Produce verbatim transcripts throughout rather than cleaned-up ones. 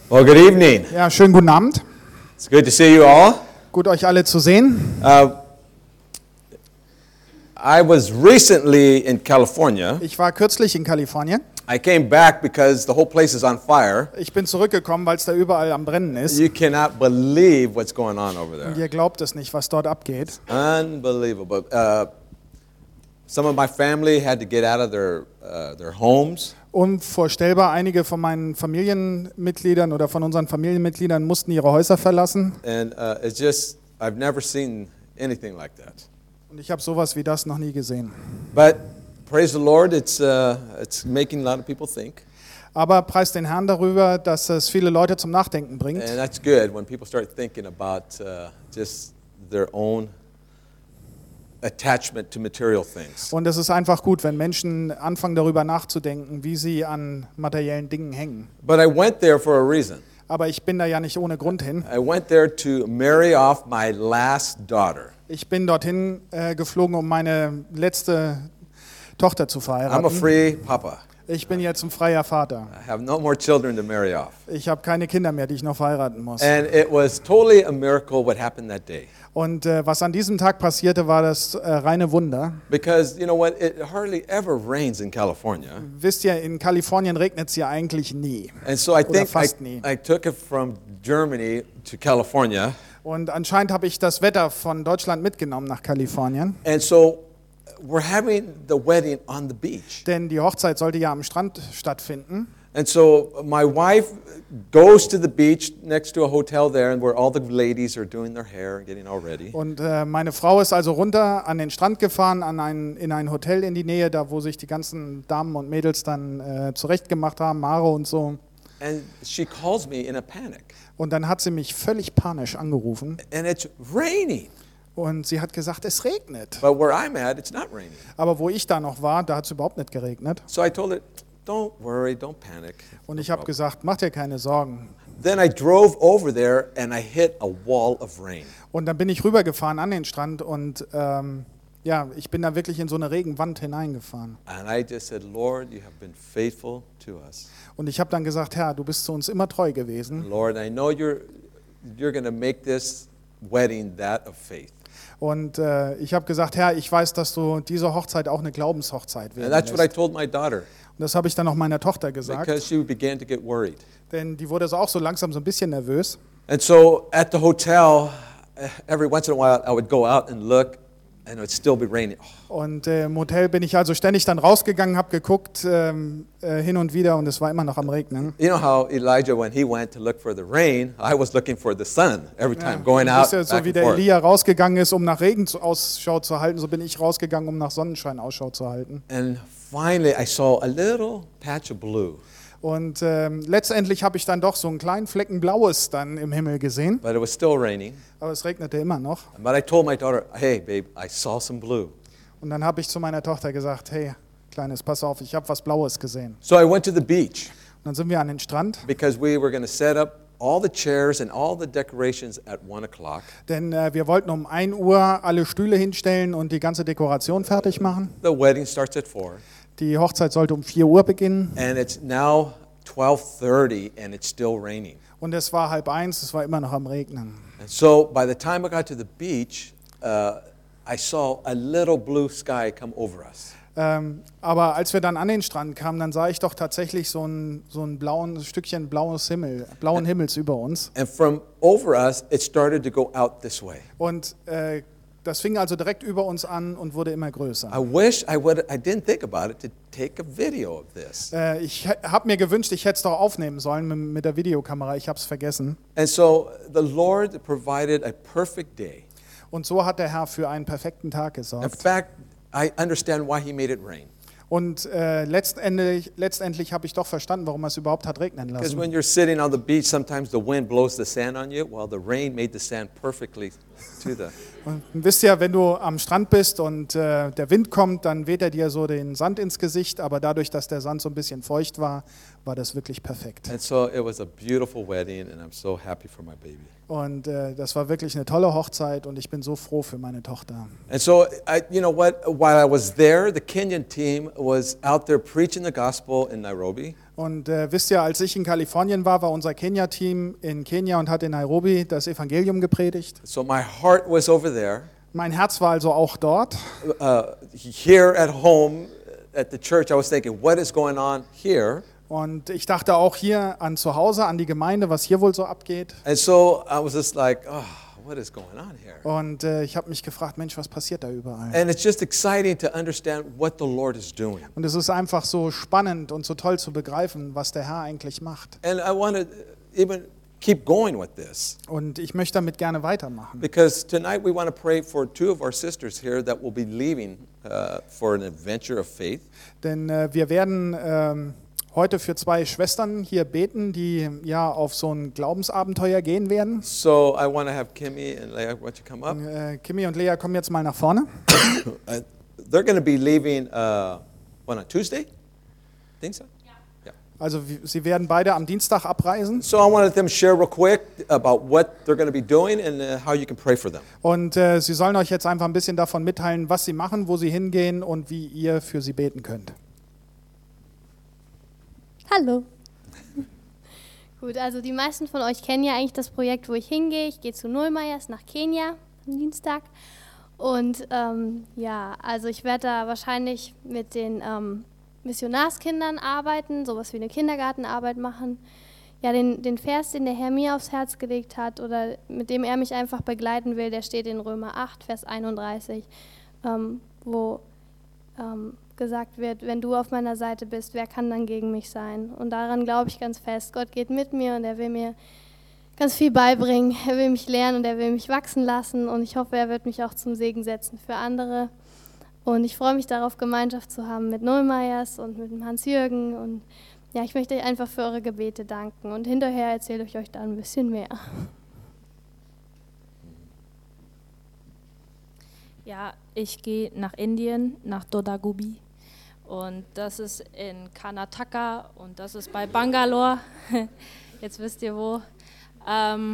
Well, good evening. Ja, schönen guten Abend. It's good to see you all. Gut, euch alle zu sehen. Uh, I was recently in California. Ich war kürzlich in Kalifornien. I came back because the whole place is on fire. Ich bin zurückgekommen, weil es da überall am Brennen ist. You cannot believe what's going on over Und there. ihr glaubt es nicht, was dort abgeht. Unbelievable. Uh, some of my family had to get out of their uh, their homes. Unvorstellbar, einige von meinen Familienmitgliedern oder von unseren Familienmitgliedern mussten ihre Häuser verlassen. And uh, it's just, I've never seen anything like that. Und ich habe sowas wie das noch nie gesehen. But praise the Lord, it's uh, it's making a lot of people think. Aber preist den Herrn darüber, dass es viele Leute zum Nachdenken bringt. And that's good when people start thinking about uh, just their own attachment to material things. Und es ist einfach gut, wenn Menschen anfangen darüber nachzudenken, wie sie an materiellen Dingen hängen. But I went there for a reason. Aber ich bin da ja nicht ohne Grund hin. I went there to marry off my last daughter. Ich bin dorthin äh, geflogen, um meine letzte Tochter zu I'm a verheiraten. free papa. Ich bin jetzt ein freier Vater. I have no more children to marry off. Ich habe keine Kinder mehr, die ich noch verheiraten muss. And it was totally a miracle what happened that day. Und äh, was an diesem Tag passierte, war das äh, reine Wunder. Because, you know what, it hardly ever rains in California. Wisst ihr, in Kalifornien regnet es ja eigentlich nie. And so I Oder think I, fast nie. I took it from Germany to California. Und anscheinend habe ich das Wetter von Deutschland mitgenommen nach Kalifornien. And so we're having the wedding on the beach. Denn die Hochzeit sollte ja am Strand stattfinden. And so my wife goes to the beach next to a hotel there, and where all the ladies are doing their hair and getting all ready. Und äh, meine Frau ist also runter an den Strand gefahren, an ein, in ein Hotel in die Nähe, da wo sich die ganzen Damen und Mädels dann äh, zurechtgemacht haben, Haare und so. And she calls me in a panic. Und dann hat sie mich völlig panisch angerufen And it's raining. und sie hat gesagt, es regnet. But where I'm at, it's not raining. Aber wo ich da noch war, da hat es überhaupt nicht geregnet. So I told her, don't worry, don't panic. Und ich habe gesagt, mach dir keine Sorgen. Then I drove over there and I hit a wall of rain. Und dann bin ich rübergefahren an den Strand und ähm, ja, ich bin da wirklich in so eine Regenwand hineingefahren. And I just said, Lord, you have been faithful to us. Und ich habe dann gesagt, Herr, du bist zu uns immer treu gewesen. Lord, I know you're you're going to make this wedding that of faith. Und äh, ich habe gesagt, Herr, ich weiß, dass du diese Hochzeit auch eine Glaubenshochzeit And werden that's what I lässt. told my daughter Und das habe ich dann auch meiner Tochter gesagt, because she began to get worried. denn die wurde so auch so langsam so ein bisschen nervös. And so at the hotel, every once in a while I would go out and look and it would still be raining. Und äh, im Hotel bin ich also ständig dann rausgegangen, habe geguckt ähm, äh, hin und wieder und es war immer noch am Regnen. You know how Elijah, when he went to look for the rain, I was looking for the sun every Ja, time, going du out bist ja so back wie and der forth. Elia rausgegangen ist, um nach Regen zu- Ausschau zu halten, so bin ich rausgegangen, um nach Sonnenschein Ausschau zu halten. And finally I saw a little patch of blue, Und ähm, letztendlich habe ich dann doch so einen kleinen Flecken Blaues dann im Himmel gesehen, but it was still raining. aber es regnete immer noch. But I told my daughter, hey babe, I saw some blue. Und dann habe ich zu meiner Tochter gesagt, hey, Kleines, pass auf, ich habe was Blaues gesehen. So I went to the beach Und dann sind wir an den Strand, because we were going to set up all the chairs and all the decorations at one o'clock. denn äh, wir wollten um ein Uhr alle Stühle hinstellen und die ganze Dekoration fertig machen. The wedding starts at four, Die Hochzeit sollte um vier Uhr beginnen and it's now twelve thirty, and it's still raining. und es war halb eins, es war immer noch am Regnen. And so by the time I got to the beach, uh, I saw a little blue sky come over us. Ähm, aber als wir dann an den Strand kamen, dann sah ich doch tatsächlich so ein, so ein blauen, Stückchen blaues Himmel, blauen Himmels über uns. And from over us, it started to go out this way. Und äh, das fing also direkt über uns an und wurde immer größer. I wish I would. I didn't think about it to take a video of this. Äh, ich habe mir gewünscht, ich hätte es doch aufnehmen sollen mit, mit der Videokamera. Ich habe es vergessen. And so the Lord provided a perfect day. Und so hat der Herr für einen perfekten Tag In gesorgt. fact, I understand why He made it rain. Und äh, letztendlich, letztendlich habe ich doch verstanden, warum er es überhaupt hat regnen Because lassen. when you're sitting on the beach, sometimes the wind blows the sand on you, while the rain made the sand perfectly to the. Und wisst ihr, wenn du am Strand bist und äh, der Wind kommt, dann weht er dir so den Sand ins Gesicht, aber dadurch, dass der Sand so ein bisschen feucht war, war das wirklich perfekt. And so it was a beautiful wedding, and I'm so happy for my baby. Und äh, das war wirklich eine tolle Hochzeit und ich bin so froh für meine Tochter. And so, I, you know what? While I was there, the Kenyan team was out there preaching the gospel in Nairobi. Und äh, wisst ihr, als ich in Kalifornien war, war unser Kenia-Team in Kenia und hat in Nairobi das Evangelium gepredigt. So my heart was over there. Mein Herz war also auch dort. Uh, here at home, at the church, I was thinking, what is going on here? Und ich dachte auch hier an zu Hause, an die Gemeinde, was hier wohl so abgeht. And so I was just like, oh, what is going on here? Und äh, ich habe mich gefragt, Mensch, was passiert da überall? And it's just exciting to understand what the Lord is doing. Und es ist einfach so spannend und so toll zu begreifen, was der Herr eigentlich macht. And I want to even keep going with this. Und ich möchte damit gerne weitermachen. Because tonight we want to pray for two of our sisters here that will be leaving uh, for an adventure of faith. Denn äh, wir werden ähm, heute für zwei Schwestern hier beten, die ja auf so ein Glaubensabenteuer gehen werden. So I want to have Kimmy and Leah, why don't you come up? Äh, Kimi und Lea kommen jetzt mal nach vorne. Uh, they're going to be leaving uh, on a Tuesday? Think so? Also w- sie werden beide am Dienstag abreisen. So I wanted them to share real quick about what they're going to be doing and uh, how you can pray for them. Und äh, sie sollen euch jetzt einfach ein bisschen davon mitteilen, was sie machen, wo sie hingehen und wie ihr für sie beten könnt. Hallo. Gut, also die meisten von euch kennen ja eigentlich das Projekt, wo ich hingehe. Ich gehe zu Nullmeyers nach Kenia am Dienstag. Und ähm, ja, also ich werde da wahrscheinlich mit den ähm, Missionarskindern arbeiten, sowas wie eine Kindergartenarbeit machen. Ja, den, den Vers, den der Herr mir aufs Herz gelegt hat oder mit dem er mich einfach begleiten will, der steht in Römer acht, Vers einunddreißig, ähm, wo ähm, gesagt wird, wenn du auf meiner Seite bist, wer kann dann gegen mich sein? Und daran glaube ich ganz fest. Gott geht mit mir und er will mir ganz viel beibringen. Er will mich lernen und er will mich wachsen lassen und ich hoffe, er wird mich auch zum Segen setzen für andere. Und ich freue mich darauf, Gemeinschaft zu haben mit Nullmeyers und mit dem Hans-Jürgen. Und ja, ich möchte euch einfach für eure Gebete danken und hinterher erzähle ich euch da ein bisschen mehr. Ja, ich gehe nach Indien, nach Dodagubi. Und das ist in Karnataka und das ist bei Bangalore. Jetzt wisst ihr wo. Ähm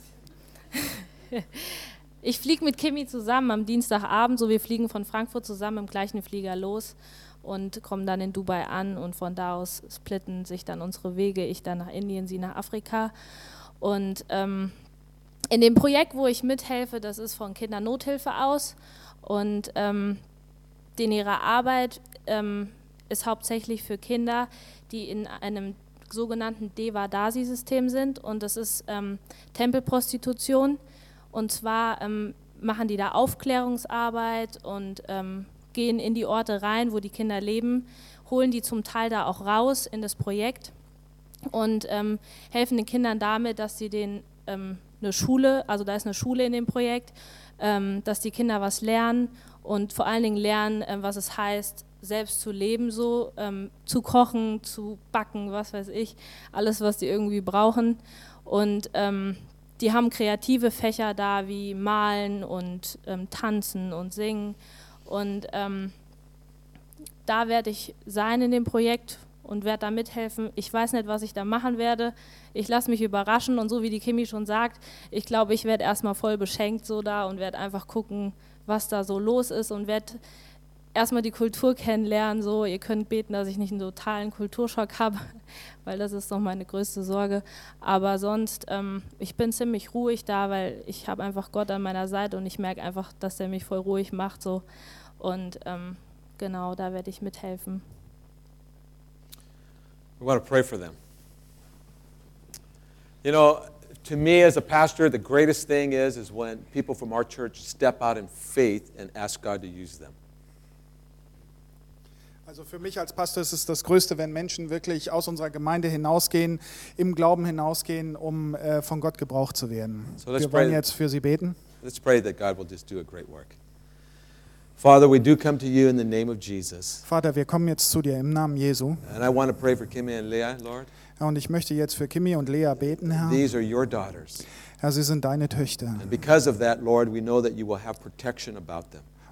ich fliege mit Kimi zusammen am Dienstagabend, so wir fliegen von Frankfurt zusammen im gleichen Flieger los und kommen dann in Dubai an und von da aus splitten sich dann unsere Wege, ich dann nach Indien, sie nach Afrika. Und ähm, in dem Projekt, wo ich mithelfe, das ist von Kindernothilfe aus und ähm, in ihrer Arbeit ähm, ist hauptsächlich für Kinder, die in einem sogenannten Devadasi-System sind und das ist ähm, Tempelprostitution und zwar ähm, machen die da Aufklärungsarbeit und ähm, gehen in die Orte rein, wo die Kinder leben, holen die zum Teil da auch raus in das Projekt und ähm, helfen den Kindern damit, dass sie den ähm, eine Schule, also da ist eine Schule in dem Projekt, ähm, dass die Kinder was lernen und vor allen Dingen lernen, ähm, was es heißt, selbst zu leben, so ähm, zu kochen, zu backen, was weiß ich, alles, was die irgendwie brauchen. Und ähm, die haben kreative Fächer da, wie Malen und ähm, Tanzen und Singen. Und ähm, da werde ich sein in dem Projekt und werde da mithelfen. Ich weiß nicht, was ich da machen werde. Ich lasse mich überraschen und so wie die Kimi schon sagt, ich glaube, ich werde erstmal voll beschenkt so da und werde einfach gucken, was da so los ist und werde erstmal die Kultur kennenlernen. So, ihr könnt beten, dass ich nicht einen totalen Kulturschock habe, weil das ist noch meine größte Sorge. Aber sonst, ähm, ich bin ziemlich ruhig da, weil ich habe einfach Gott an meiner Seite und ich merke einfach, dass der mich voll ruhig macht. So. Und ähm, genau, da werde ich mithelfen. We want to pray for them. You know, to me as a pastor, the greatest thing is, is when people from our church step out in faith and ask God to use them. Also für mich als Pastor ist es das Größte, wenn Menschen wirklich aus unserer Gemeinde hinausgehen, im Glauben hinausgehen, um äh, von Gott gebraucht zu werden. So let's Wir wollen pray. jetzt für sie beten. Let's pray that God will just do a great work. Father, we do come to you in the name of Jesus. Vater, wir kommen jetzt zu dir im Namen Jesu. And I want to pray for Kimmy and Leah, Lord. Ja, und ich möchte jetzt für Kimi und Lea beten, Herr. These are your daughters. Herr, sie sind deine Töchter. And because of that, Lord, we know that you will have protection about them.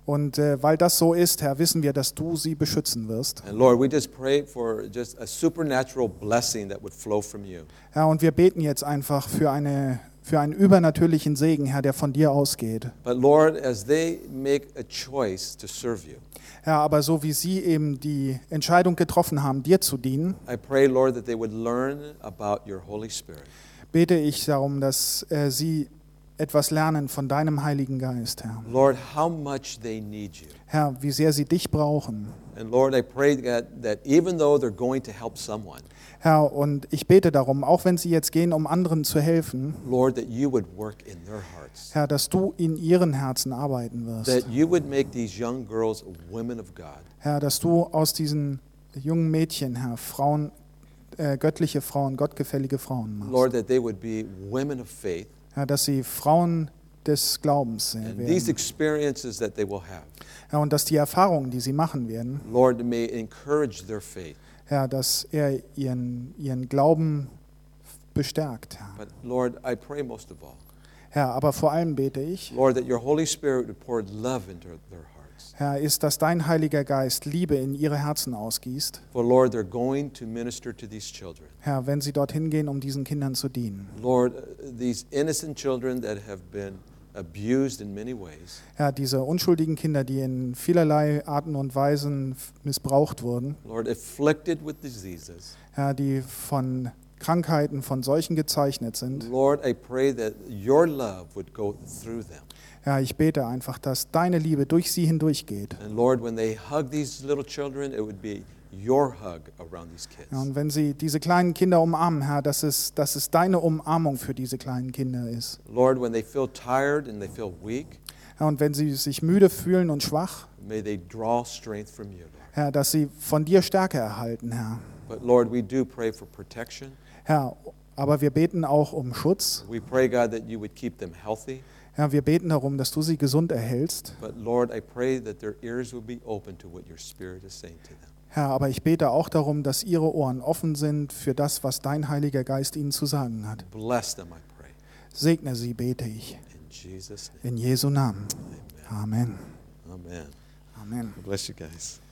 Und äh, weil das so ist, Herr, wissen wir, dass du sie beschützen wirst. And Lord, we just pray for just a supernatural blessing that would flow from you. Herr, und wir beten jetzt einfach für, eine, für einen übernatürlichen Segen, Herr, der von dir ausgeht. But Lord, as they make a choice to serve you, Herr, aber so wie sie eben die Entscheidung getroffen haben, dir zu dienen, I pray, Lord, that they would learn about your Holy Spirit. bete ich darum, dass äh, sie etwas lernen von deinem Heiligen Geist, Herr. Lord, how much they need you. Herr, wie sehr sie dich brauchen. And Lord, I pray that, that even though they're going to help someone, Herr, und ich bete darum, auch wenn sie jetzt gehen, um anderen zu helfen, Lord, that you would work in their hearts. Herr, dass du in ihren Herzen arbeiten wirst. That you would make these young girls women of God. Herr, dass du aus diesen jungen Mädchen, Herr, Frauen, äh, göttliche Frauen, gottgefällige Frauen machst. Lord, that they would be women of faith. Herr, dass sie Frauen des Glaubens äh, And these werden. experiences that they will have, Herr, und dass die Erfahrungen, die sie machen werden, Lord, may encourage their faith. Herr, dass er ihren, ihren Glauben bestärkt, Herr. But Lord, I pray most of all, Herr, aber vor allem bete ich, Lord, that your Holy Spirit would pour love into their hearts. Herr, ist, dass dein Heiliger Geist Liebe in ihre Herzen ausgießt. For Lord, they're going to minister to these children. Herr, wenn sie dorthin gehen, um diesen Kindern zu dienen. Lord, uh, these innocent children that have been abused in many ways. Herr, diese unschuldigen Kinder, die in vielerlei Arten und Weisen missbraucht wurden. Lord, afflicted with diseases. Herr, die von Krankheiten, von Seuchen gezeichnet sind. Lord, I pray that your love would go through them. Herr, ich bete einfach, dass deine Liebe durch sie hindurchgeht. And Lord, when they hug these little children, it would be your hug around these kids. Ja, und wenn sie diese kleinen Kinder umarmen, Herr, dass es, dass es deine Umarmung für diese kleinen Kinder ist. Lord, when they feel tired and they feel weak, Herr, und wenn sie sich müde fühlen und schwach, may they draw strength from you, Lord. Herr, dass sie von dir Stärke erhalten, Herr. But Lord, we do pray for protection. Herr, aber wir beten auch um Schutz. We pray, God, that you would keep them healthy. Herr, wir beten darum, dass du sie gesund erhältst. But Lord, I pray that their ears will be open to what your Spirit is saying to them. Herr, aber ich bete auch darum, dass ihre Ohren offen sind für das, was dein Heiliger Geist ihnen zu sagen hat. Bless them, I pray. Segne sie, bete ich. In Jesus' name. In Jesu Namen. Amen. Amen. Amen. God bless you guys.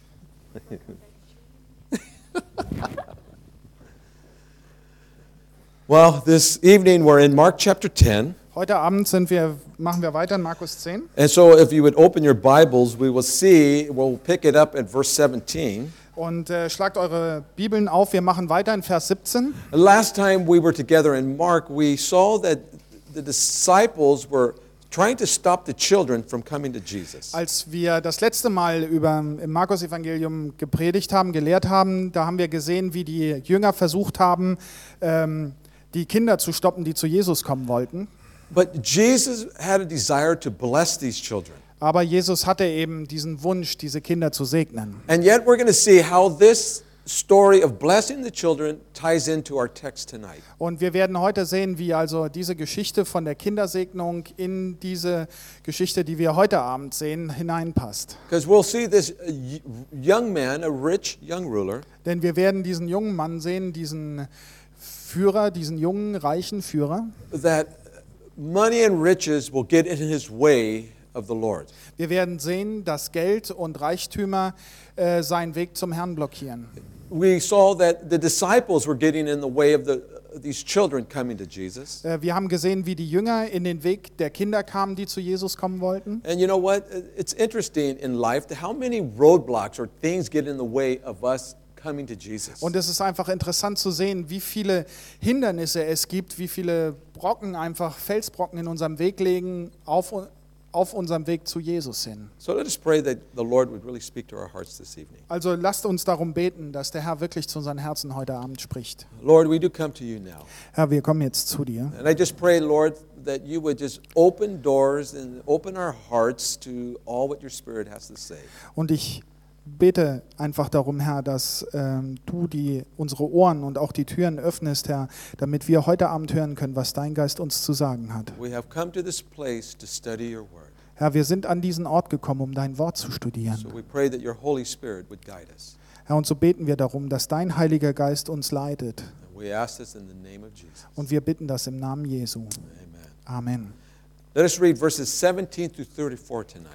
Well, this evening we're in Mark chapter ten. Heute Abend sind wir, machen wir weiter in Markus zehn. And so if you would open your Bibles, we will see, we'll pick it up at verse seventeen. Und äh, schlagt eure Bibeln auf, wir machen weiter in Vers siebzehn. Last time we were together in Mark, we saw that the disciples were trying to stop the children from coming to Jesus. Als wir das letzte Mal über im Markus-Evangelium gepredigt haben, gelehrt haben, da haben wir gesehen, wie die Jünger versucht haben, ähm, die Kinder zu stoppen, die zu Jesus kommen wollten. But Jesus had a desire to bless these children. Aber Jesus hatte eben diesen Wunsch, diese Kinder zu segnen. And yet we're going to see how this story of blessing the children ties into our text tonight. Und wir werden heute sehen, wie also diese Geschichte von der Kindersegnung in diese Geschichte, die wir heute Abend sehen, hineinpasst. Because we'll see this y- young man, a rich young ruler, Denn wir werden diesen jungen Mann sehen, diesen Führer, diesen jungen, reichen Führer. that money and riches will get in his way of the Lord. Wir werden sehen, dass Geld und Reichtümer äh, seinen Weg zum Herrn blockieren. We saw that the disciples were getting in the way of the, these children coming to Jesus. Äh, wir haben gesehen, wie die Jünger in den Weg der Kinder kamen, die zu Jesus kommen wollten. And you know what? It's interesting in life that how many roadblocks or things get in the way of us coming to Jesus. Und es ist einfach interessant zu sehen, wie viele Hindernisse es gibt, wie viele Brocken, einfach Felsbrocken in unserem Weg liegen, auf, auf unserem Weg zu Jesus hin. So let us pray that the Lord would really speak to our hearts this evening. Also lasst uns darum beten, dass der Herr wirklich zu unseren Herzen heute Abend spricht. Lord, we do come to you now. Herr, wir kommen jetzt zu dir. And I just pray, Lord, that you would just open doors and open our hearts to all what your Spirit has to say. Und ich bete einfach darum, Herr, dass ähm, du die, unsere Ohren und auch die Türen öffnest, Herr, damit wir heute Abend hören können, was dein Geist uns zu sagen hat. We have come to this place to study your word. Herr, wir sind an diesen Ort gekommen, um dein Wort zu So studieren. we pray that your Holy Spirit would guide us. Herr, und so beten wir darum, dass dein Heiliger Geist uns leitet. And we ask this in the name of Jesus. Und wir bitten das im Namen Jesu. Amen. Amen. Let us read verses seventeen through thirty-four tonight.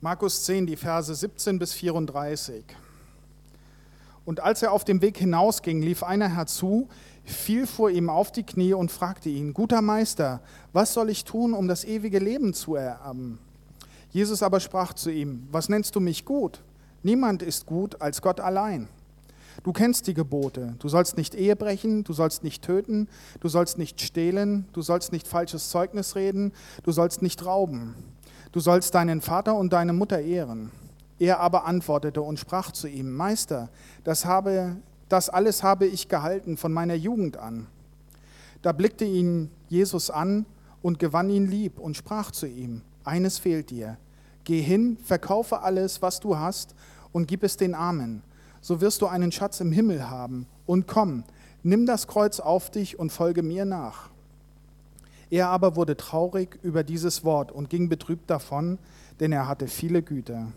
Markus zehn, die Verse siebzehn bis vierunddreißig. Und als er auf dem Weg hinausging, lief einer herzu, fiel vor ihm auf die Knie und fragte ihn: Guter Meister, was soll ich tun, um das ewige Leben zu ererben? Jesus aber sprach zu ihm: Was nennst du mich gut? Niemand ist gut als Gott allein. Du kennst die Gebote. Du sollst nicht Ehe brechen, du sollst nicht töten, du sollst nicht stehlen, du sollst nicht falsches Zeugnis reden, du sollst nicht rauben. Du sollst deinen Vater und deine Mutter ehren. Er aber antwortete und sprach zu ihm: Meister, das, habe, das alles habe ich gehalten von meiner Jugend an. Da blickte ihn Jesus an und gewann ihn lieb und sprach zu ihm: Eines fehlt dir. Geh hin, verkaufe alles, was du hast, und gib es den Armen. So wirst du einen Schatz im Himmel haben. Und komm, nimm das Kreuz auf dich und folge mir nach. Er aber wurde traurig über dieses Wort und ging betrübt davon, denn er hatte viele Güter.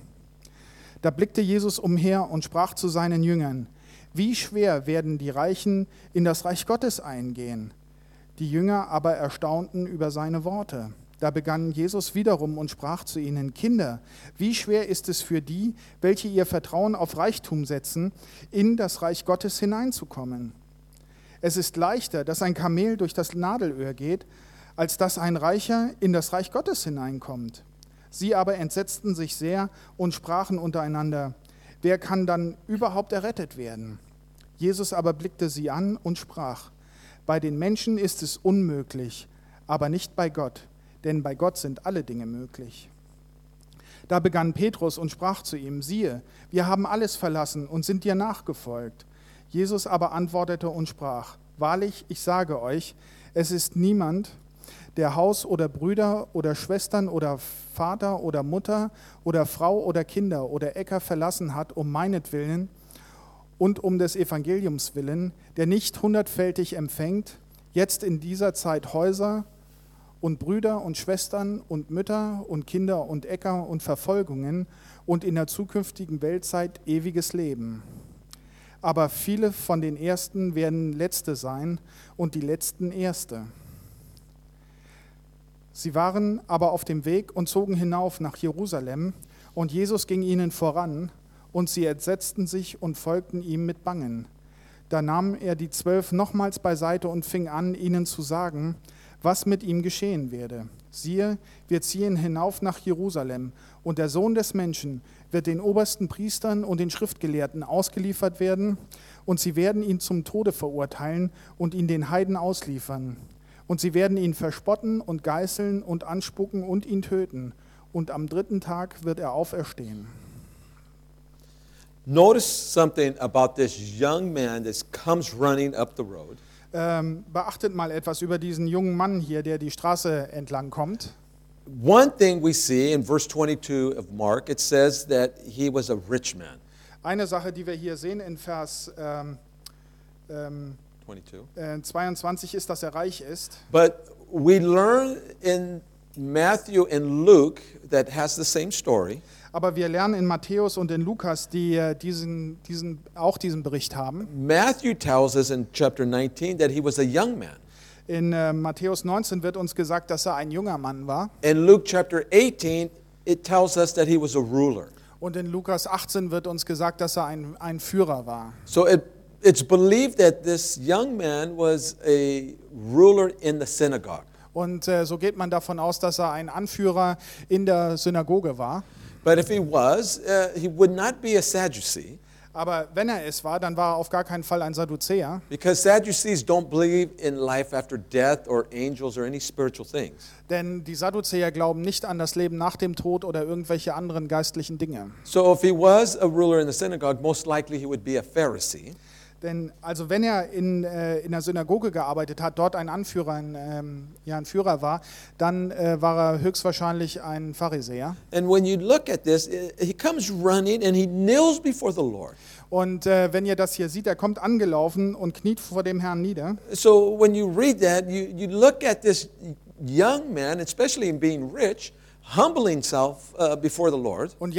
Da blickte Jesus umher und sprach zu seinen Jüngern: Wie schwer werden die Reichen in das Reich Gottes eingehen? Die Jünger aber erstaunten über seine Worte. Da begann Jesus wiederum und sprach zu ihnen: Kinder, wie schwer ist es für die, welche ihr Vertrauen auf Reichtum setzen, in das Reich Gottes hineinzukommen? Es ist leichter, dass ein Kamel durch das Nadelöhr geht, als dass ein Reicher in das Reich Gottes hineinkommt. Sie aber entsetzten sich sehr und sprachen untereinander: Wer kann dann überhaupt errettet werden? Jesus aber blickte sie an und sprach: Bei den Menschen ist es unmöglich, aber nicht bei Gott. Denn bei Gott sind alle Dinge möglich. Da begann Petrus und sprach zu ihm: Siehe, wir haben alles verlassen und sind dir nachgefolgt. Jesus aber antwortete und sprach: Wahrlich, ich sage euch, es ist niemand, der Haus oder Brüder oder Schwestern oder Vater oder Mutter oder Frau oder Kinder oder Äcker verlassen hat, um meinetwillen und um des Evangeliums willen, der nicht hundertfältig empfängt, jetzt in dieser Zeit Häuser und Brüder und Schwestern und Mütter und Kinder und Äcker und Verfolgungen und in der zukünftigen Weltzeit ewiges Leben. Aber viele von den Ersten werden Letzte sein und die Letzten Erste. Sie waren aber auf dem Weg und zogen hinauf nach Jerusalem, und Jesus ging ihnen voran, und sie entsetzten sich und folgten ihm mit Bangen. Da nahm er die Zwölf nochmals beiseite und fing an, ihnen zu sagen, was mit ihm geschehen werde. Siehe, wir ziehen hinauf nach Jerusalem, und der Sohn des Menschen wird den obersten Priestern und den Schriftgelehrten ausgeliefert werden, und sie werden ihn zum Tode verurteilen und ihn den Heiden ausliefern. Und sie werden ihn verspotten und geißeln und anspucken und ihn töten. Und am dritten Tag wird er auferstehen. Notice something about this young man that comes running up the road. Ähm, beachtet mal etwas über diesen jungen Mann hier, der die Straße entlang kommt. One thing we see in verse twenty-two of Mark, it says that he was a rich man. Eine Sache, die wir hier sehen in Vers ähm, ähm, twenty-two. äh, zweiundzwanzig ist, dass er reich ist. But we learn in Matthew and Luke that has the same story. Aber wir lernen in Matthäus und in Lukas, die äh, diesen, diesen, auch diesen Bericht haben. Matthew tells us in chapter nineteen that he was a young man. In äh, Matthäus neunzehn wird uns gesagt, dass er ein junger Mann war. In Luke chapter eighteen, it tells us that he was a ruler. Und in Lukas achtzehn wird uns gesagt, dass er ein, ein Führer war. So it, it's believed that this young man was a ruler in the synagogue. Und äh, so geht man davon aus, dass er ein Anführer in der Synagoge war. But if he was, uh, he would not be a Sadducee. Aber wenn er es war, dann war er auf gar keinen Fall ein Sadduzäer. Because Sadducees don't believe in life after death or angels or any spiritual things. Denn die Sadduzäer glauben nicht an das Leben nach dem Tod oder irgendwelche anderen geistlichen Dinge. So if he was a ruler in the synagogue, most likely he would be a Pharisee. Denn also wenn er in, äh, in der Synagoge gearbeitet hat, dort ein Anführer, ein, ähm, ja, ein Führer war, dann äh, war er höchstwahrscheinlich ein Pharisäer. And when you look at this, he comes running and he kneels before the Lord. Und äh, wenn ihr das hier seht, er kommt angelaufen und kniet vor dem Herrn nieder. So when you read that, you, you look at this young man, especially in being rich, humbling himself uh, before the Lord. Und jetzt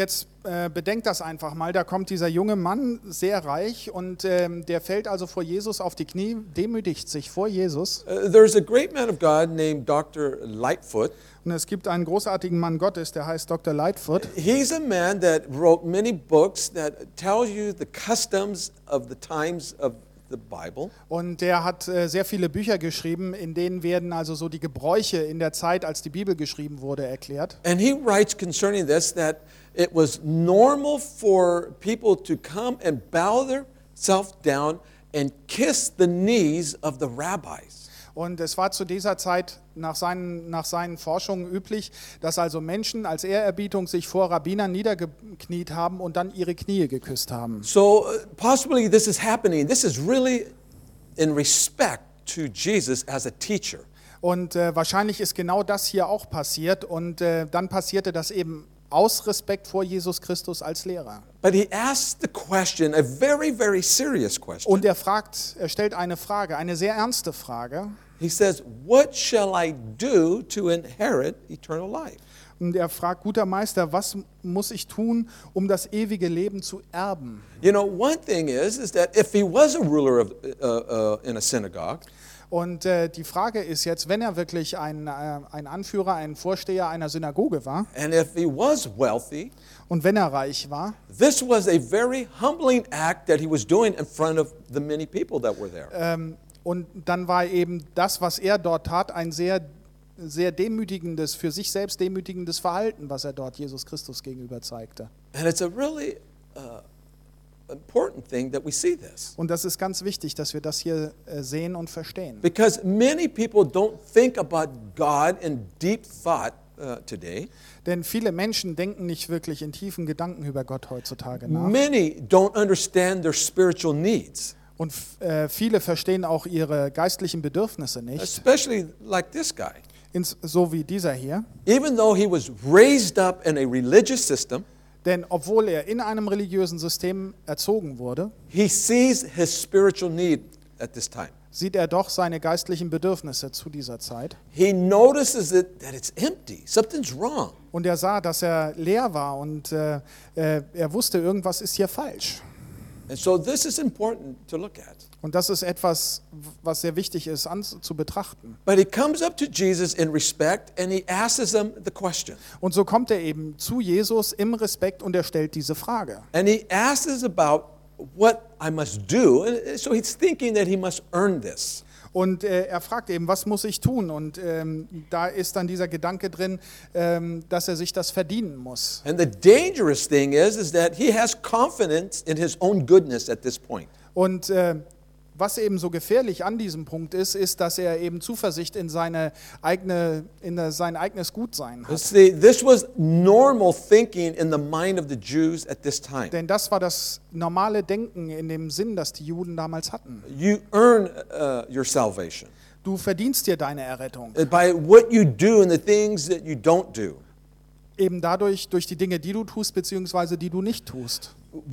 äh, bedenkt das einfach mal. Da kommt dieser junge Mann, sehr reich, und ähm, der fällt also vor Jesus auf die Knie, demütigt sich vor Jesus. Uh, there's a great man of God named Doctor Lightfoot. Und es gibt einen großartigen Mann Gottes, der heißt Doktor Lightfoot. He's a man that wrote many books that tells you the customs of the times of the Bible. Und der hat äh, sehr viele Bücher geschrieben, in denen werden also so die Gebräuche in der Zeit, als die Bibel geschrieben wurde, erklärt. And he writes concerning this that it was normal for people to come and bow themselves down and kiss the knees of the rabbis. Und es war zu dieser Zeit nach seinen, nach seinen Forschungen üblich, dass also Menschen als Ehrerbietung sich vor Rabbinern niedergekniet haben und dann ihre Knie geküsst haben. So uh, possibly this is happening. This is really in respect to Jesus as a teacher. Und äh, wahrscheinlich ist genau das hier auch passiert. Und äh, dann passierte das eben aus Respekt vor Jesus Christus als Lehrer. But he asks the question, a very, very serious question. Und er fragt, er stellt eine Frage, eine sehr ernste Frage. He says, "What shall I do to inherit eternal life?" Und er fragt, guter Meister, was muss ich tun, um das ewige Leben zu erben? You know, one thing is, is that if he was a ruler of, uh, uh, in a synagogue, Und äh, die Frage ist jetzt, wenn er wirklich ein, äh, ein Anführer, ein Vorsteher einer Synagoge war and if he was wealthy, und wenn er reich war, this was a very humbling act that he was doing in front of the many people that were there. ähm, und dann war eben das, was er dort tat, ein sehr, sehr demütigendes, für sich selbst demütigendes Verhalten, was er dort Jesus Christus gegenüber zeigte. And it's a really uh, important thing that we see this. Und das ist ganz wichtig, dass wir das hier äh, sehen und verstehen. Because many people don't think about God in deep thought uh, today. Denn viele Menschen denken nicht wirklich in tiefen Gedanken über Gott heutzutage nach. Many don't understand their spiritual needs, Und äh, viele verstehen auch ihre geistlichen Bedürfnisse nicht, especially like this guy. ins, so wie dieser hier. Even though he was raised up in a religious system, Denn obwohl er in einem religiösen System erzogen wurde, he sees his spiritual need at this time. sieht er doch seine geistlichen Bedürfnisse zu dieser Zeit. He notices it, that it's empty. Something's wrong. Und er sah, dass er leer war und äh, äh, er wusste, irgendwas ist hier falsch. And so this is important to look at. Und das ist etwas, was sehr wichtig ist an, zu betrachten. But he comes up to Jesus in respect and he asks him the question. Und so kommt er eben zu Jesus im Respekt und er stellt diese Frage. And he asks about what I must do. And so he's thinking that he must earn this. Und äh, er fragt eben, was muss ich tun? Und ähm, da ist dann dieser Gedanke drin, ähm, dass er sich das verdienen muss. And the dangerous thing is, is that he has confidence in his own goodness at this point. Und äh, was eben so gefährlich an diesem Punkt ist, ist, dass er eben Zuversicht in, seine eigene, in sein eigenes Gutsein hat. See, this was normal thinking in the mind of the Jews at this time. Denn das war das normale Denken in dem Sinn, das die Juden damals hatten. You earn uh, your salvation Du verdienst dir deine Errettung. by what you do and the things that you don't do. Eben dadurch, durch die Dinge, die du tust, beziehungsweise die du nicht tust.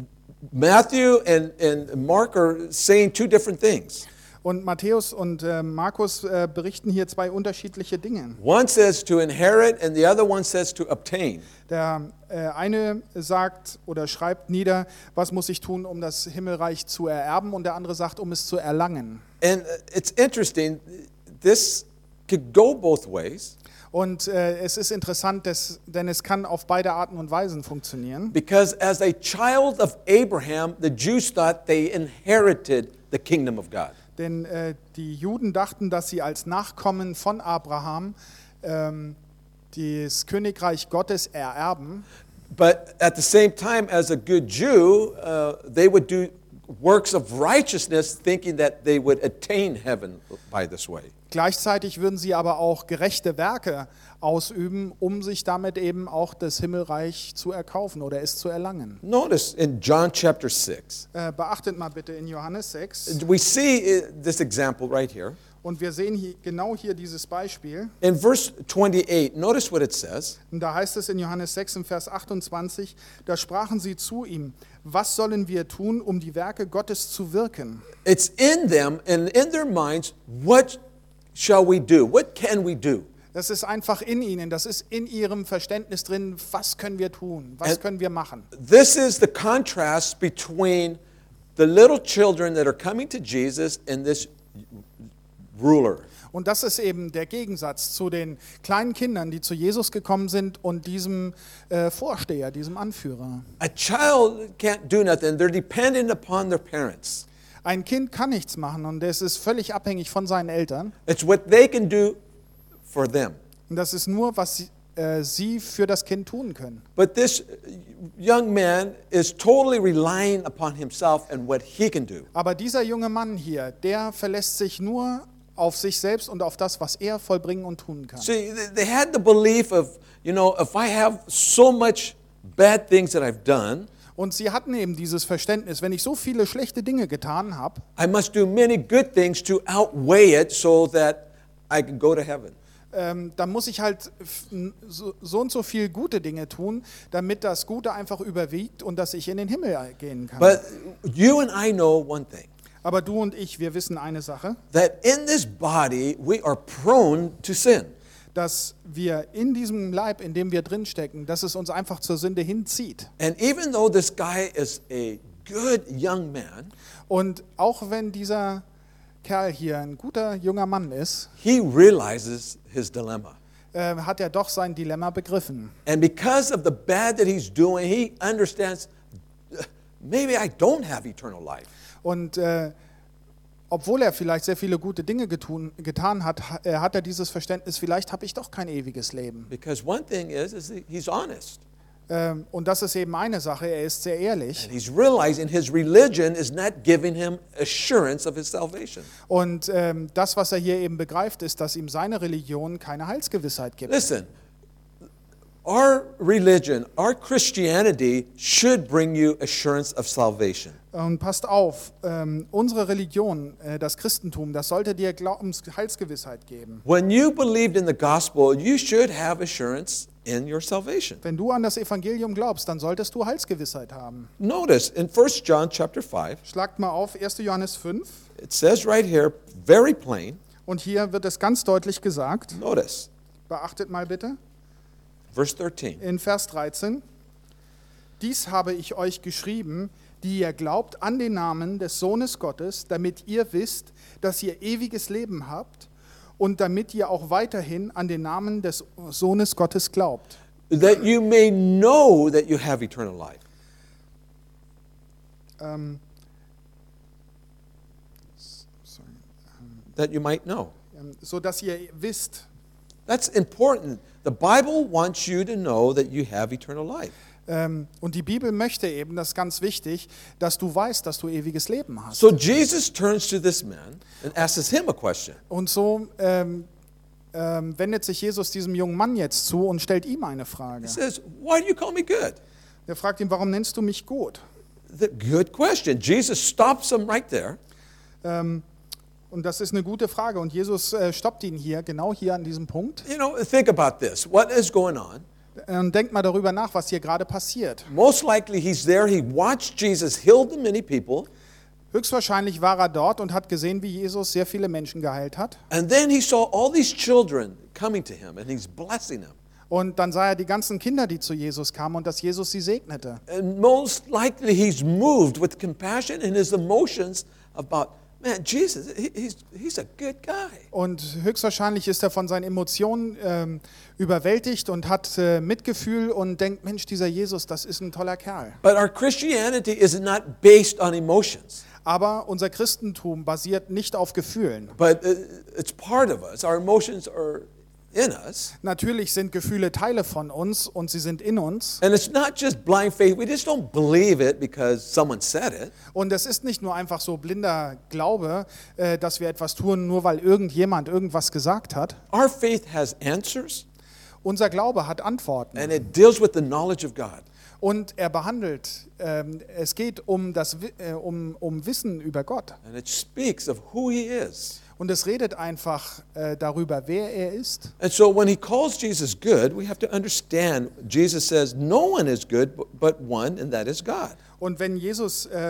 Matthew and, and Mark are saying two different things. Und Matthäus und äh, Markus äh, berichten hier zwei unterschiedliche Dinge. One says to inherit and the other one says to obtain. Der äh, eine sagt oder schreibt nieder, was muss ich tun, um das Himmelreich zu ererben, und der andere sagt, um es zu erlangen. And it's interesting, this could go both ways. Und äh, es ist interessant, dass, denn es kann auf beide Arten und Weisen funktionieren. Because as a child of Abraham, the Jews thought they inherited the kingdom of God. Denn äh, die Juden dachten, dass sie als Nachkommen von Abraham ähm, das Königreich Gottes ererben. But at the same time, as a good Jew, uh, they would do works of righteousness, thinking that they would attain heaven by this way. Gleichzeitig würden sie aber auch gerechte Werke ausüben, um sich damit eben auch das Himmelreich zu erkaufen oder es zu erlangen. Notice in John chapter six, Äh, beachtet mal bitte in Johannes sechs. we see uh, this example right here. Und wir sehen hier, genau hier dieses Beispiel. In verse twenty-eight, notice what it says. Und da heißt es in Johannes sechs im Vers achtundzwanzig, da sprachen sie zu ihm, was sollen wir tun, um die Werke Gottes zu wirken? It's in them and in their minds, what shall we do? What can we do? Das ist einfach in ihnen, das ist in ihrem Verständnis drin, was können wir tun, was And- können wir machen. This is the contrast between the little children that are coming to Jesus and this ruler. Und das ist eben der Gegensatz zu den kleinen Kindern, die zu Jesus gekommen sind und diesem äh, Vorsteher, diesem Anführer. A child can't do nothing. They're dependent upon their parents. Ein Kind kann nichts machen und es ist völlig abhängig von seinen Eltern. It's what they can do for them. Und das ist nur, was sie, äh, sie für das Kind tun können. But this young man is totally relying upon himself and what he can do. Aber dieser junge Mann hier, der verlässt sich nur auf sich selbst und auf das, was er vollbringen und tun kann. See, they- they had the belief of, you know, if I have so much bad things that I've done, Und sie hatten eben dieses Verständnis, wenn ich so viele schlechte Dinge getan habe, I must do many good things to outweigh it so that I can go to heaven. ähm, dann muss ich halt f- n- so, so und so viel gute Dinge tun, damit das Gute einfach überwiegt und dass ich in den Himmel gehen kann. But you and I know one thing, Aber du und ich, wir wissen eine Sache, that in this body we are prone to sin. dass wir in diesem Leib, in dem wir drinstecken, dass es uns einfach zur Sünde hinzieht. And even though this guy is a good young man, Und auch wenn dieser Kerl hier ein guter junger Mann ist, he realizes his dilemma. äh, hat er doch sein Dilemma begriffen. And because of the bad that he's doing, he understands "Uh, maybe I don't have eternal life. Und äh, obwohl er vielleicht sehr viele gute Dinge getun, getan hat, ha- äh, hat er dieses Verständnis, vielleicht habe ich doch kein ewiges Leben. Because one thing is, is that he's honest. Ähm, und das ist eben eine Sache, er ist sehr ehrlich. And he's realizing his religion is not giving him assurance of his salvation. Und ähm, das, was er hier eben begreift, ist, dass ihm seine Religion keine Heilsgewissheit gibt. Listen, our religion, our Christianity should bring you assurance of salvation. Und passt auf, ähm, unsere Religion, äh, das Christentum, das sollte dir Glaubens Heilsgewissheit geben. When you believed in the gospel, you should have assurance in your salvation. Wenn du an das Evangelium glaubst, dann solltest du Heilsgewissheit haben. Notice in First John chapter five, Schlagt mal auf, erster Johannes fünf. it says right here, very plain, Und hier wird es ganz deutlich gesagt, notice, beachtet mal bitte, verse thirteen. in Vers dreizehn. Dies habe ich euch geschrieben, die ihr glaubt an den Namen des Sohnes Gottes, damit ihr wisst, dass ihr ewiges Leben habt und damit ihr auch weiterhin an den Namen des Sohnes Gottes glaubt. That you may know that you have eternal life. Ähm, That you might know. ähm, so dass ihr wisst. That's important. The Bible wants you to know that you have eternal life. Ähm, und die Bibel möchte eben, das ist ganz wichtig, dass du weißt, dass du ewiges Leben hast. So Jesus turns to this man and asks him a question. Und so ähm, ähm, wendet sich Jesus diesem jungen Mann jetzt zu und stellt ihm eine Frage. He says, "Why do you call me good?" Er fragt ihn, warum nennst du mich gut? The good question. Jesus stops him right there. Ähm, und das ist eine gute Frage. Und Jesus äh, stoppt ihn hier, genau hier an diesem Punkt. You know, think about this. What is going on? Und denkt mal darüber nach, was hier gerade passiert. Most likely he's there. He watched Jesus heal the many people. Höchstwahrscheinlich war er dort und hat gesehen, wie Jesus sehr viele Menschen geheilt hat. And then he saw all these children coming to him and he's blessing them. Und dann sah er die ganzen Kinder, die zu Jesus kamen und dass Jesus sie segnete. And most likely he's moved with compassion in his emotions about, man, Jesus, he- he's, he's a good guy. Und höchstwahrscheinlich ist er von seinen Emotionen ähm, überwältigt und hat äh, Mitgefühl und denkt, Mensch, dieser Jesus, das ist ein toller Kerl. But our Christianity is not based on emotions, Aber unser Christentum basiert nicht auf Gefühlen. but uh, it's part of us. Our emotions are in us. Natürlich sind Gefühle Teile von uns und sie sind in uns. And it's not just blind faith. We just don't believe it because someone said it. Und es ist nicht nur einfach so blinder Glaube, äh, dass wir etwas tun, nur weil irgendjemand irgendwas gesagt hat. Our faith has answers, Unser Glaube hat Antworten and it deals with the knowledge of God. und er behandelt, ähm, es geht um, das, Wi- äh, um, um Wissen über Gott. And it speaks of who he is. Und es redet einfach äh, darüber, wer er ist. And so when he calls Jesus good, we have to understand Jesus says no one is good but- but one, and that is God. Und wenn Jesus ähm,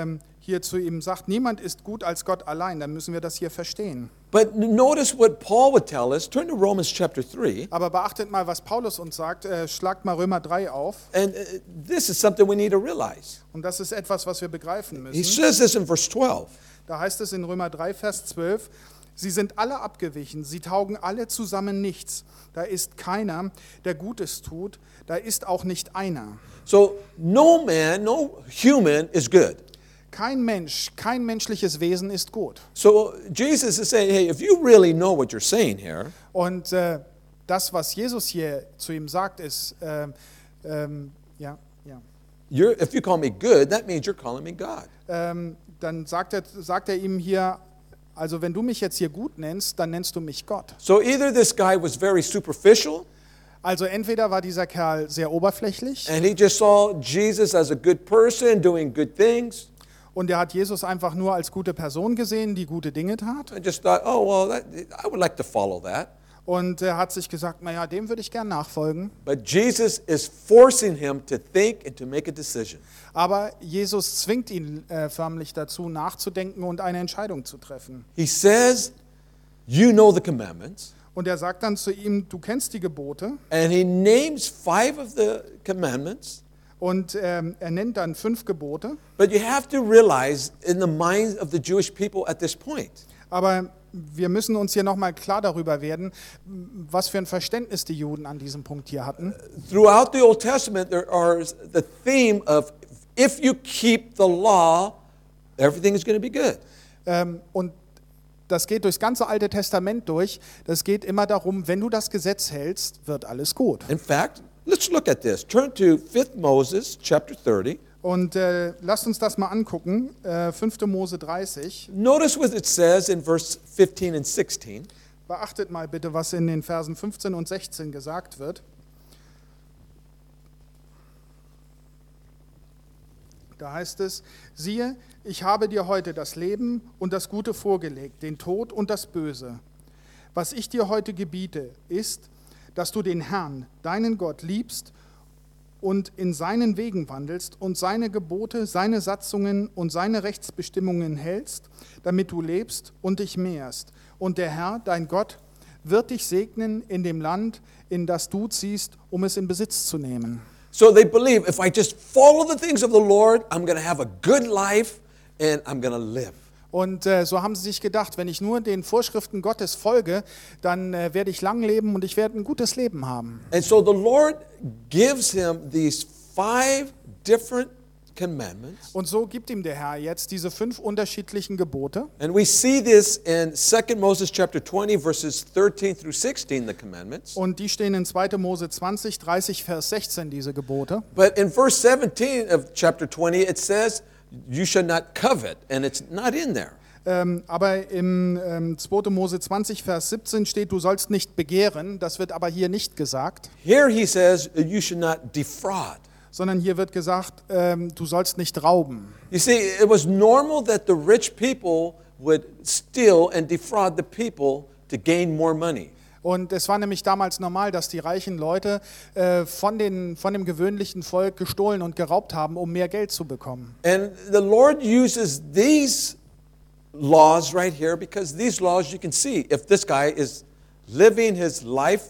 hier zu ihm sagt, niemand ist gut als Gott allein, dann müssen wir das hier verstehen. But notice what Paul would tell us. Turn to Romans chapter three. Aber beachtet mal, was Paulus uns sagt. Äh, schlagt mal Römer drei auf. And uh, this is something we need to realize. Und das ist etwas, was wir begreifen He müssen. says this in verse twelve. Da heißt es in Römer drei, Vers zwölf, sie sind alle abgewichen, sie taugen alle zusammen nichts. Da ist keiner, der Gutes tut, da ist auch nicht einer. So no man, no human is good. Kein Mensch, kein menschliches Wesen ist gut. So Jesus is saying, hey, if you really know what you're saying here, Und äh, das, was Jesus hier zu ihm sagt, ist, ähm, ähm, ja, ja. you're, if you call me good, that means you're calling me God. Ähm, dann sagt er, sagt er ihm hier, also wenn du mich jetzt hier gut nennst, dann nennst du mich Gott. So either this guy was very superficial Also entweder war dieser Kerl sehr oberflächlich and he just saw Jesus as a good person doing good things und er hat Jesus einfach nur als gute Person gesehen, die gute Dinge tat. and just thought, oh, well, that, I would like to follow that. Und er hat sich gesagt, naja, dem würde ich gern nachfolgen. But Jesus is forcing him to think and to make a decision. Aber Jesus zwingt ihn äh, förmlich dazu, nachzudenken und eine Entscheidung zu treffen. He says, you know the commandments. Und er sagt dann zu ihm, du kennst die Gebote. And he names five of the commandments. Und ähm, er nennt dann fünf Gebote. But you have to realize in the minds of the Jewish people at this point, Aber wir müssen uns hier nochmal klar darüber werden, was für ein Verständnis die Juden an diesem Punkt hier hatten. throughout the Old Testament, there are the theme of if you keep the law, everything is going to be good. Ähm, und das geht durchs ganze Alte Testament durch. Das geht immer darum, wenn du das Gesetz hältst, wird alles gut. In fact, let's look at this. Turn to fifth Moses, chapter thirty. Und äh, lasst uns das mal angucken, äh, fünfte Mose dreißig. Notice what it says in verse fifteen and sixteen. Beachtet mal bitte, was in den Versen fünfzehn und sechzehn gesagt wird. Da heißt es, siehe, ich habe dir heute das Leben und das Gute vorgelegt, den Tod und das Böse. Was ich dir heute gebiete, ist, dass du den Herrn, deinen Gott, liebst und in seinen Wegen wandelst und seine Gebote, seine Satzungen und seine Rechtsbestimmungen hältst, damit du lebst und dich mehrst. Und der Herr, dein Gott, wird dich segnen in dem Land, in das du ziehst, um es in Besitz zu nehmen. So they believe if I just follow the things of the Lord, I'm going to have a good life and I'm going to live. Und äh, so haben sie sich gedacht, wenn ich nur den Vorschriften Gottes folge, dann äh, werde ich lang leben und ich werde ein gutes Leben haben. And so the Lord gives him these five different commandments. Und so gibt ihm der Herr jetzt diese fünf unterschiedlichen Gebote. And we see this in second Moses chapter twenty, verses thirteen through sixteen, the commandments. Und die stehen in zweite Mose zwanzig, dreißig, Vers sechzehn, diese Gebote. But in verse seventeen of chapter twenty, it says, you shall not covet, and it's not in there. Ähm, aber im ähm, zweite Mose zwanzig, Vers siebzehn steht, du sollst nicht begehren. Das wird aber hier nicht gesagt, Here he says, you should not defraud. sondern hier wird gesagt, ähm, du sollst nicht rauben. You see, it was normal that the rich people would steal and defraud the people to gain more money. Und es war nämlich damals normal, dass die reichen Leute äh, von, den, von dem gewöhnlichen Volk gestohlen und geraubt haben, um mehr Geld zu bekommen. And the Lord uses these laws right here because these laws you can see if this guy is living his life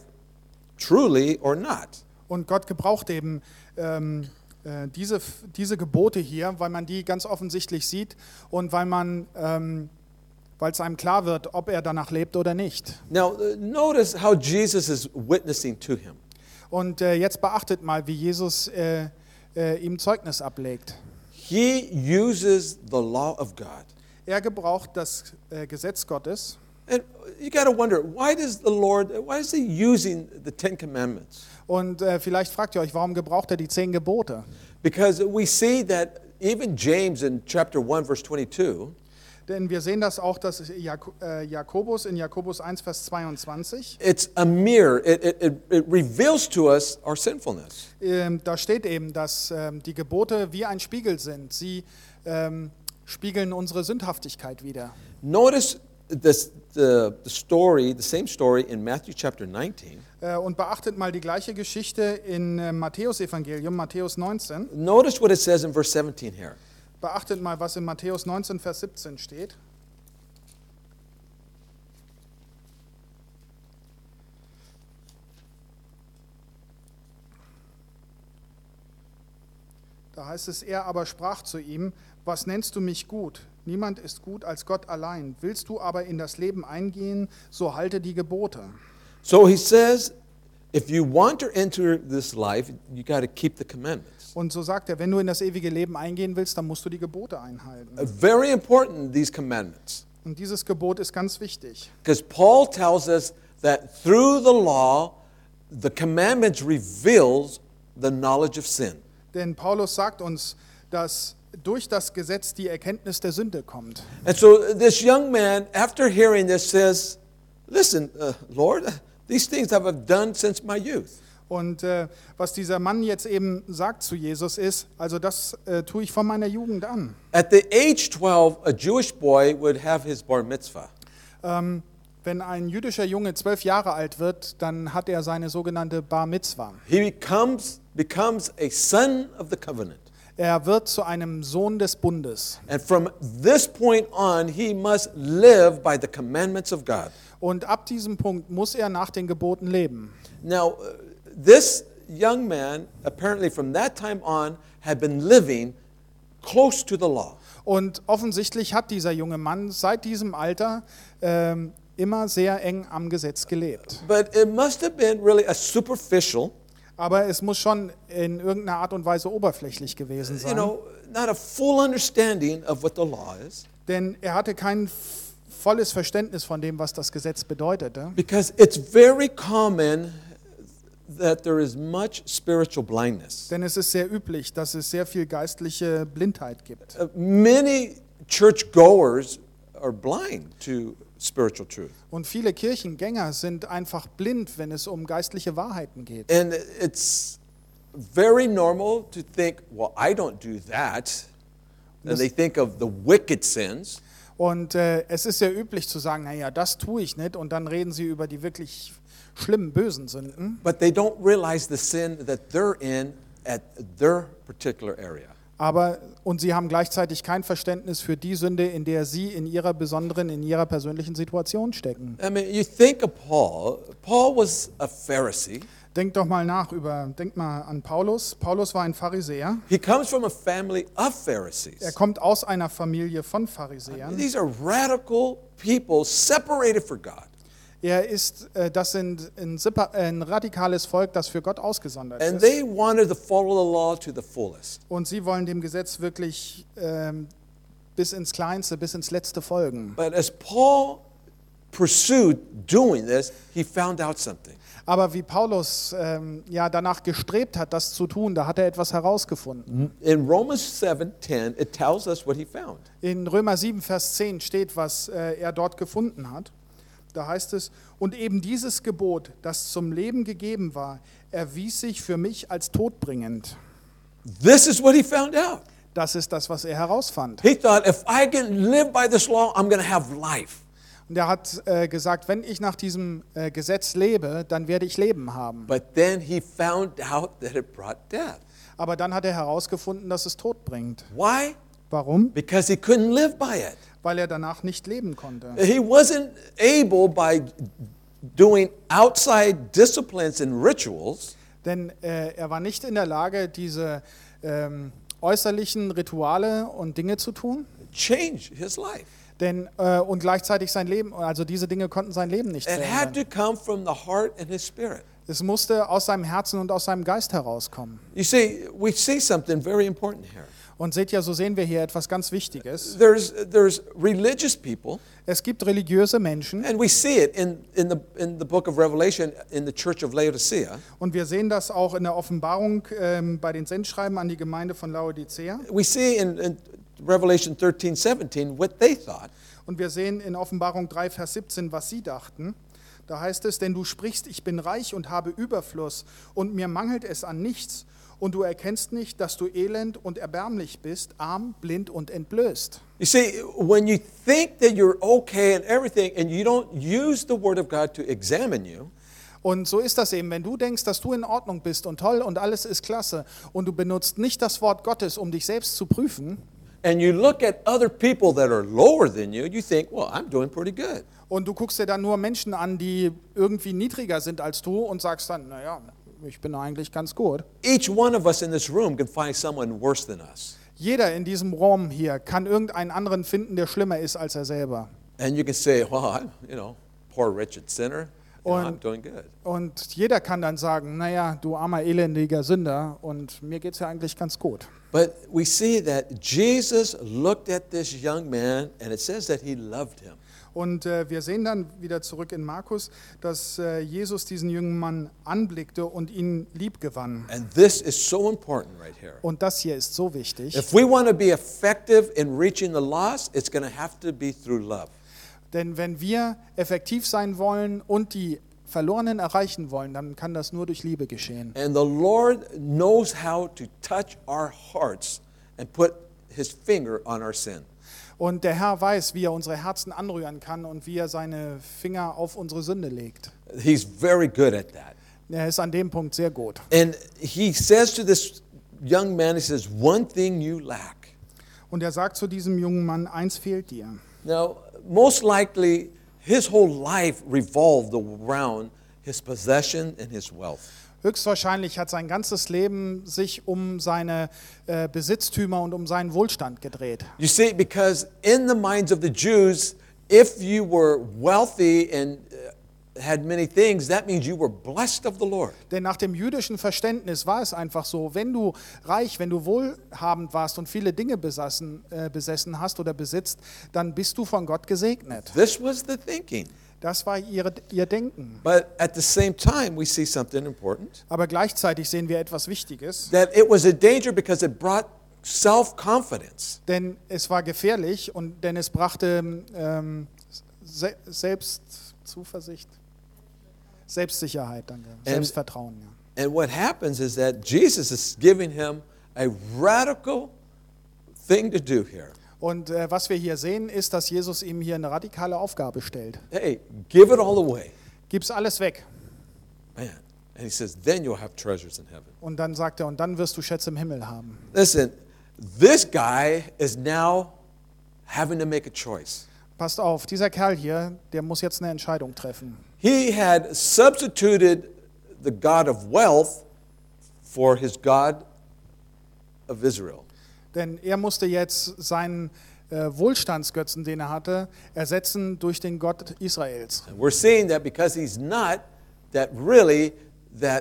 truly or not. Und Gott gebraucht eben ähm, äh, diese, diese Gebote hier, weil man die ganz offensichtlich sieht und weil man, ähm, weil es einem klar wird, ob er danach lebt oder nicht. Now, uh, notice how Jesus is witnessing to him. Und äh, jetzt beachtet mal, wie Jesus äh, äh, ihm Zeugnis ablegt. He uses the law of God. Er gebraucht das äh, Gesetz Gottes. And you got to wonder, why does the Lord, why is he using the Ten Commandments? Und äh, vielleicht fragt ihr euch, warum gebraucht er die zehn Gebote? Because we see that even James in chapter one, verse twenty-two, Denn wir sehen das auch, dass Jak äh, Jakobus in Jakobus eins, Vers zweiundzwanzig, it's a mirror. It, it, it, it reveals to us our sinfulness. ähm, da steht eben, dass ähm, die Gebote wie ein Spiegel sind. Sie ähm, spiegeln unsere Sündhaftigkeit wider. Notice this, the, the story, the same story in Matthew chapter nineteen. Äh, und beachtet mal die gleiche Geschichte in äh, Matthäus Evangelium, Matthäus neunzehn. Notice what it says in verse seventeen here. Beachtet mal, was in Matthäus neunzehn, Vers siebzehn steht. Da heißt es, er aber sprach zu ihm, was nennst du mich gut? Niemand ist gut als Gott allein. Willst du aber in das Leben eingehen, so halte die Gebote. So he says, if you want to enter this life, you got to keep the commandments. Und so sagt er, wenn du in das ewige Leben eingehen willst, dann musst du die Gebote einhalten. Uh, Very important, these commandments. Und dieses Gebot ist ganz wichtig. Because Paul tells us that through the law, the commandments reveals the knowledge of sin. Denn Paulus sagt uns, dass durch das Gesetz die Erkenntnis der Sünde kommt. And so this young man, after hearing this, says, listen, uh, Lord, these things have I done since my youth. Und äh, was dieser Mann jetzt eben sagt zu Jesus ist, also das äh, tue ich von meiner Jugend an. At the age twelve, a Jewish boy would have his bar mitzvah. Ähm, wenn ein jüdischer Junge zwölf Jahre alt wird, dann hat er seine sogenannte Bar Mitzwa. He becomes, becomes a son of the covenant. Er wird zu einem Sohn des Bundes. And from this point on, he must live by the commandments of God. Und ab diesem Punkt muss er nach den Geboten leben. Now, uh, this young man, apparently from that time on, had been living close to the law. Und offensichtlich hat dieser junge Mann seit diesem Alter ähm, immer sehr eng am Gesetz gelebt. But it must have been really a superficial, Aber es muss schon in irgendeiner Art und Weise oberflächlich gewesen you sein. know, not a full understanding of what the law is. Denn er hatte kein f- volles Verständnis von dem, was das Gesetz bedeutete. Because it's very common that there is much spiritual blindness. Denn es ist sehr üblich, dass es sehr viel geistliche Blindheit gibt. Uh, many churchgoers are blind to spiritual truth. Und viele Kirchengänger sind einfach blind, wenn es um geistliche Wahrheiten geht. And it's very normal to think, well, I don't do that. And they think of the wicked sins. Und äh, es ist sehr üblich zu sagen, naja, das tue ich nicht. Und dann reden sie über die wirklich schlimmen, bösen Sünden. But they don't realize the sin that they're in at their particular area. Aber, und sie haben gleichzeitig kein Verständnis für die Sünde, in der sie in ihrer besonderen, in ihrer persönlichen Situation stecken. I mean, you think of Paul. Paul was a Pharisee. Denkt doch mal nach über, denkt mal an Paulus. Paulus war ein Pharisäer. He comes from a family of Er Pharisees. kommt aus einer Familie von Pharisäern. These are radical people separated for God. Er ist, äh, das sind ein, Sippa- äh, ein radikales Volk, das für Gott ausgesondert And ist. they wanted to follow the law to the fullest. Und sie wollen dem Gesetz wirklich ähm, bis ins Kleinste, bis ins Letzte folgen. But as Paul pursued doing this, he found out something. Aber wie Paulus ähm, ja danach gestrebt hat, das zu tun, da hat er etwas herausgefunden. In Romans seven ten, it tells us what he found. In Römer sieben, Vers zehn steht, was äh, er dort gefunden hat. Da heißt es, und eben dieses Gebot, das zum Leben gegeben war, erwies sich für mich als todbringend. This is what he found out. Das ist das, was er herausfand. He thought, if I can live by this law, I'm going to have life. Und er hat äh, gesagt, wenn ich nach diesem äh, Gesetz lebe, dann werde ich Leben haben. But then he found out that it brought death. Aber dann hat er herausgefunden, dass es Tod bringt. Why? Warum? Because he couldn't live by it. Weil er danach nicht leben konnte. He wasn't able, by doing outside disciplines and rituals, Denn äh, er war nicht in der Lage, diese ähm, äußerlichen Rituale und Dinge zu tun. change his life. Denn, äh, und gleichzeitig sein Leben, also diese Dinge konnten sein Leben nicht It had verändern. to come from the heart and his spirit. Es musste aus seinem Herzen und aus seinem Geist herauskommen. You see, we see something very important here. Und seht ihr, so sehen wir hier etwas ganz Wichtiges. There's, there's religious people, Es gibt religiöse Menschen and we see it in, in, the, in the book of Revelation in the church of Laodicea. und wir sehen das auch in der Offenbarung ähm, bei den Sendschreiben an die Gemeinde von Laodicea. We see in, in Revelation thirteen seventeen what they thought. Und wir sehen in Offenbarung drei, Vers siebzehn, was sie dachten. Da heißt es, denn du sprichst, ich bin reich und habe Überfluss und mir mangelt es an nichts. Und du erkennst nicht, dass du elend und erbärmlich bist, arm, blind und entblößt. You see, when you think that you're okay and everything, and you don't use the Word of God to examine you, Und so ist das eben, wenn du denkst, dass du in Ordnung bist und toll und alles ist klasse und du benutzt nicht das Wort Gottes, um dich selbst zu prüfen, and you look at other people that are lower than you, you think, well, I'm doing pretty good. Und du guckst dir dann nur Menschen an, die irgendwie niedriger sind als du und sagst dann, naja, ich bin eigentlich ganz gut. Each one of us in this room can find someone worse than us. Jeder in diesem Raum hier kann irgendeinen anderen finden, der schlimmer ist als er selber. And you can say, well, I'm, you know, poor wretched sinner. You know, I'm Und, doing good. und jeder kann dann sagen, naja, du armer, elendiger Sünder und mir geht es ja eigentlich ganz gut. But we see that Jesus looked at this young man, and it says that he loved him. Und äh, wir sehen dann wieder zurück in Markus, dass äh, Jesus diesen jungen Mann anblickte und ihn lieb gewann. And this is so important right here. Und das hier ist so wichtig, If we want to be effective in reaching the lost, it's going to have to be through love. denn wenn wir effektiv sein wollen und die Verlorenen erreichen wollen, dann kann das nur durch Liebe geschehen. And the Lord knows how to touch our hearts and put his finger on our sin. Und der Herr weiß, wie er unsere Herzen anrühren kann und wie er seine Finger auf unsere Sünde legt. He's very good at that. Er ist an dem Punkt sehr gut. And he says to this young man, he says, one thing you lack. Und er sagt zu diesem jungen Mann, eins fehlt dir. Now, most likely, his whole life revolved around his possession and his wealth. Höchstwahrscheinlich hat sein ganzes Leben sich um seine äh, Besitztümer und um seinen Wohlstand gedreht. You see, because in the minds of the Jews, if you were wealthy and uh, had many things, that means you were blessed of the Lord. Denn nach dem jüdischen Verständnis war es einfach so, wenn du reich, wenn du wohlhabend warst und viele Dinge besassen, äh, besessen hast oder besitzt, dann bist du von Gott gesegnet. This was the thinking. Das war ihre, ihr Denken. But at the same time, we see something important. Aber gleichzeitig sehen wir etwas Wichtiges, That it was a danger because it brought self-confidence. denn es war gefährlich und denn es brachte ähm, Se Selbstzuversicht, Selbstsicherheit, danke, Selbstvertrauen. Ja. And what happens is that Jesus is giving him a radical thing to do here. Und äh, was wir hier sehen, ist, dass Jesus ihm hier eine radikale Aufgabe stellt. Hey, give it all away. Gib's alles weg. Man. And he says, then you'll have treasures in heaven. Und dann sagt er, und dann wirst du Schätze im Himmel haben. Listen, this guy is now having to make a choice. Passt auf, dieser Kerl hier, der muss jetzt eine Entscheidung treffen. He had substituted the God of wealth for his God of Israel. Denn er musste jetzt seinen äh, Wohlstandsgötzen, den er hatte, ersetzen durch den Gott Israels. And we're seeing that because he's not, that really, that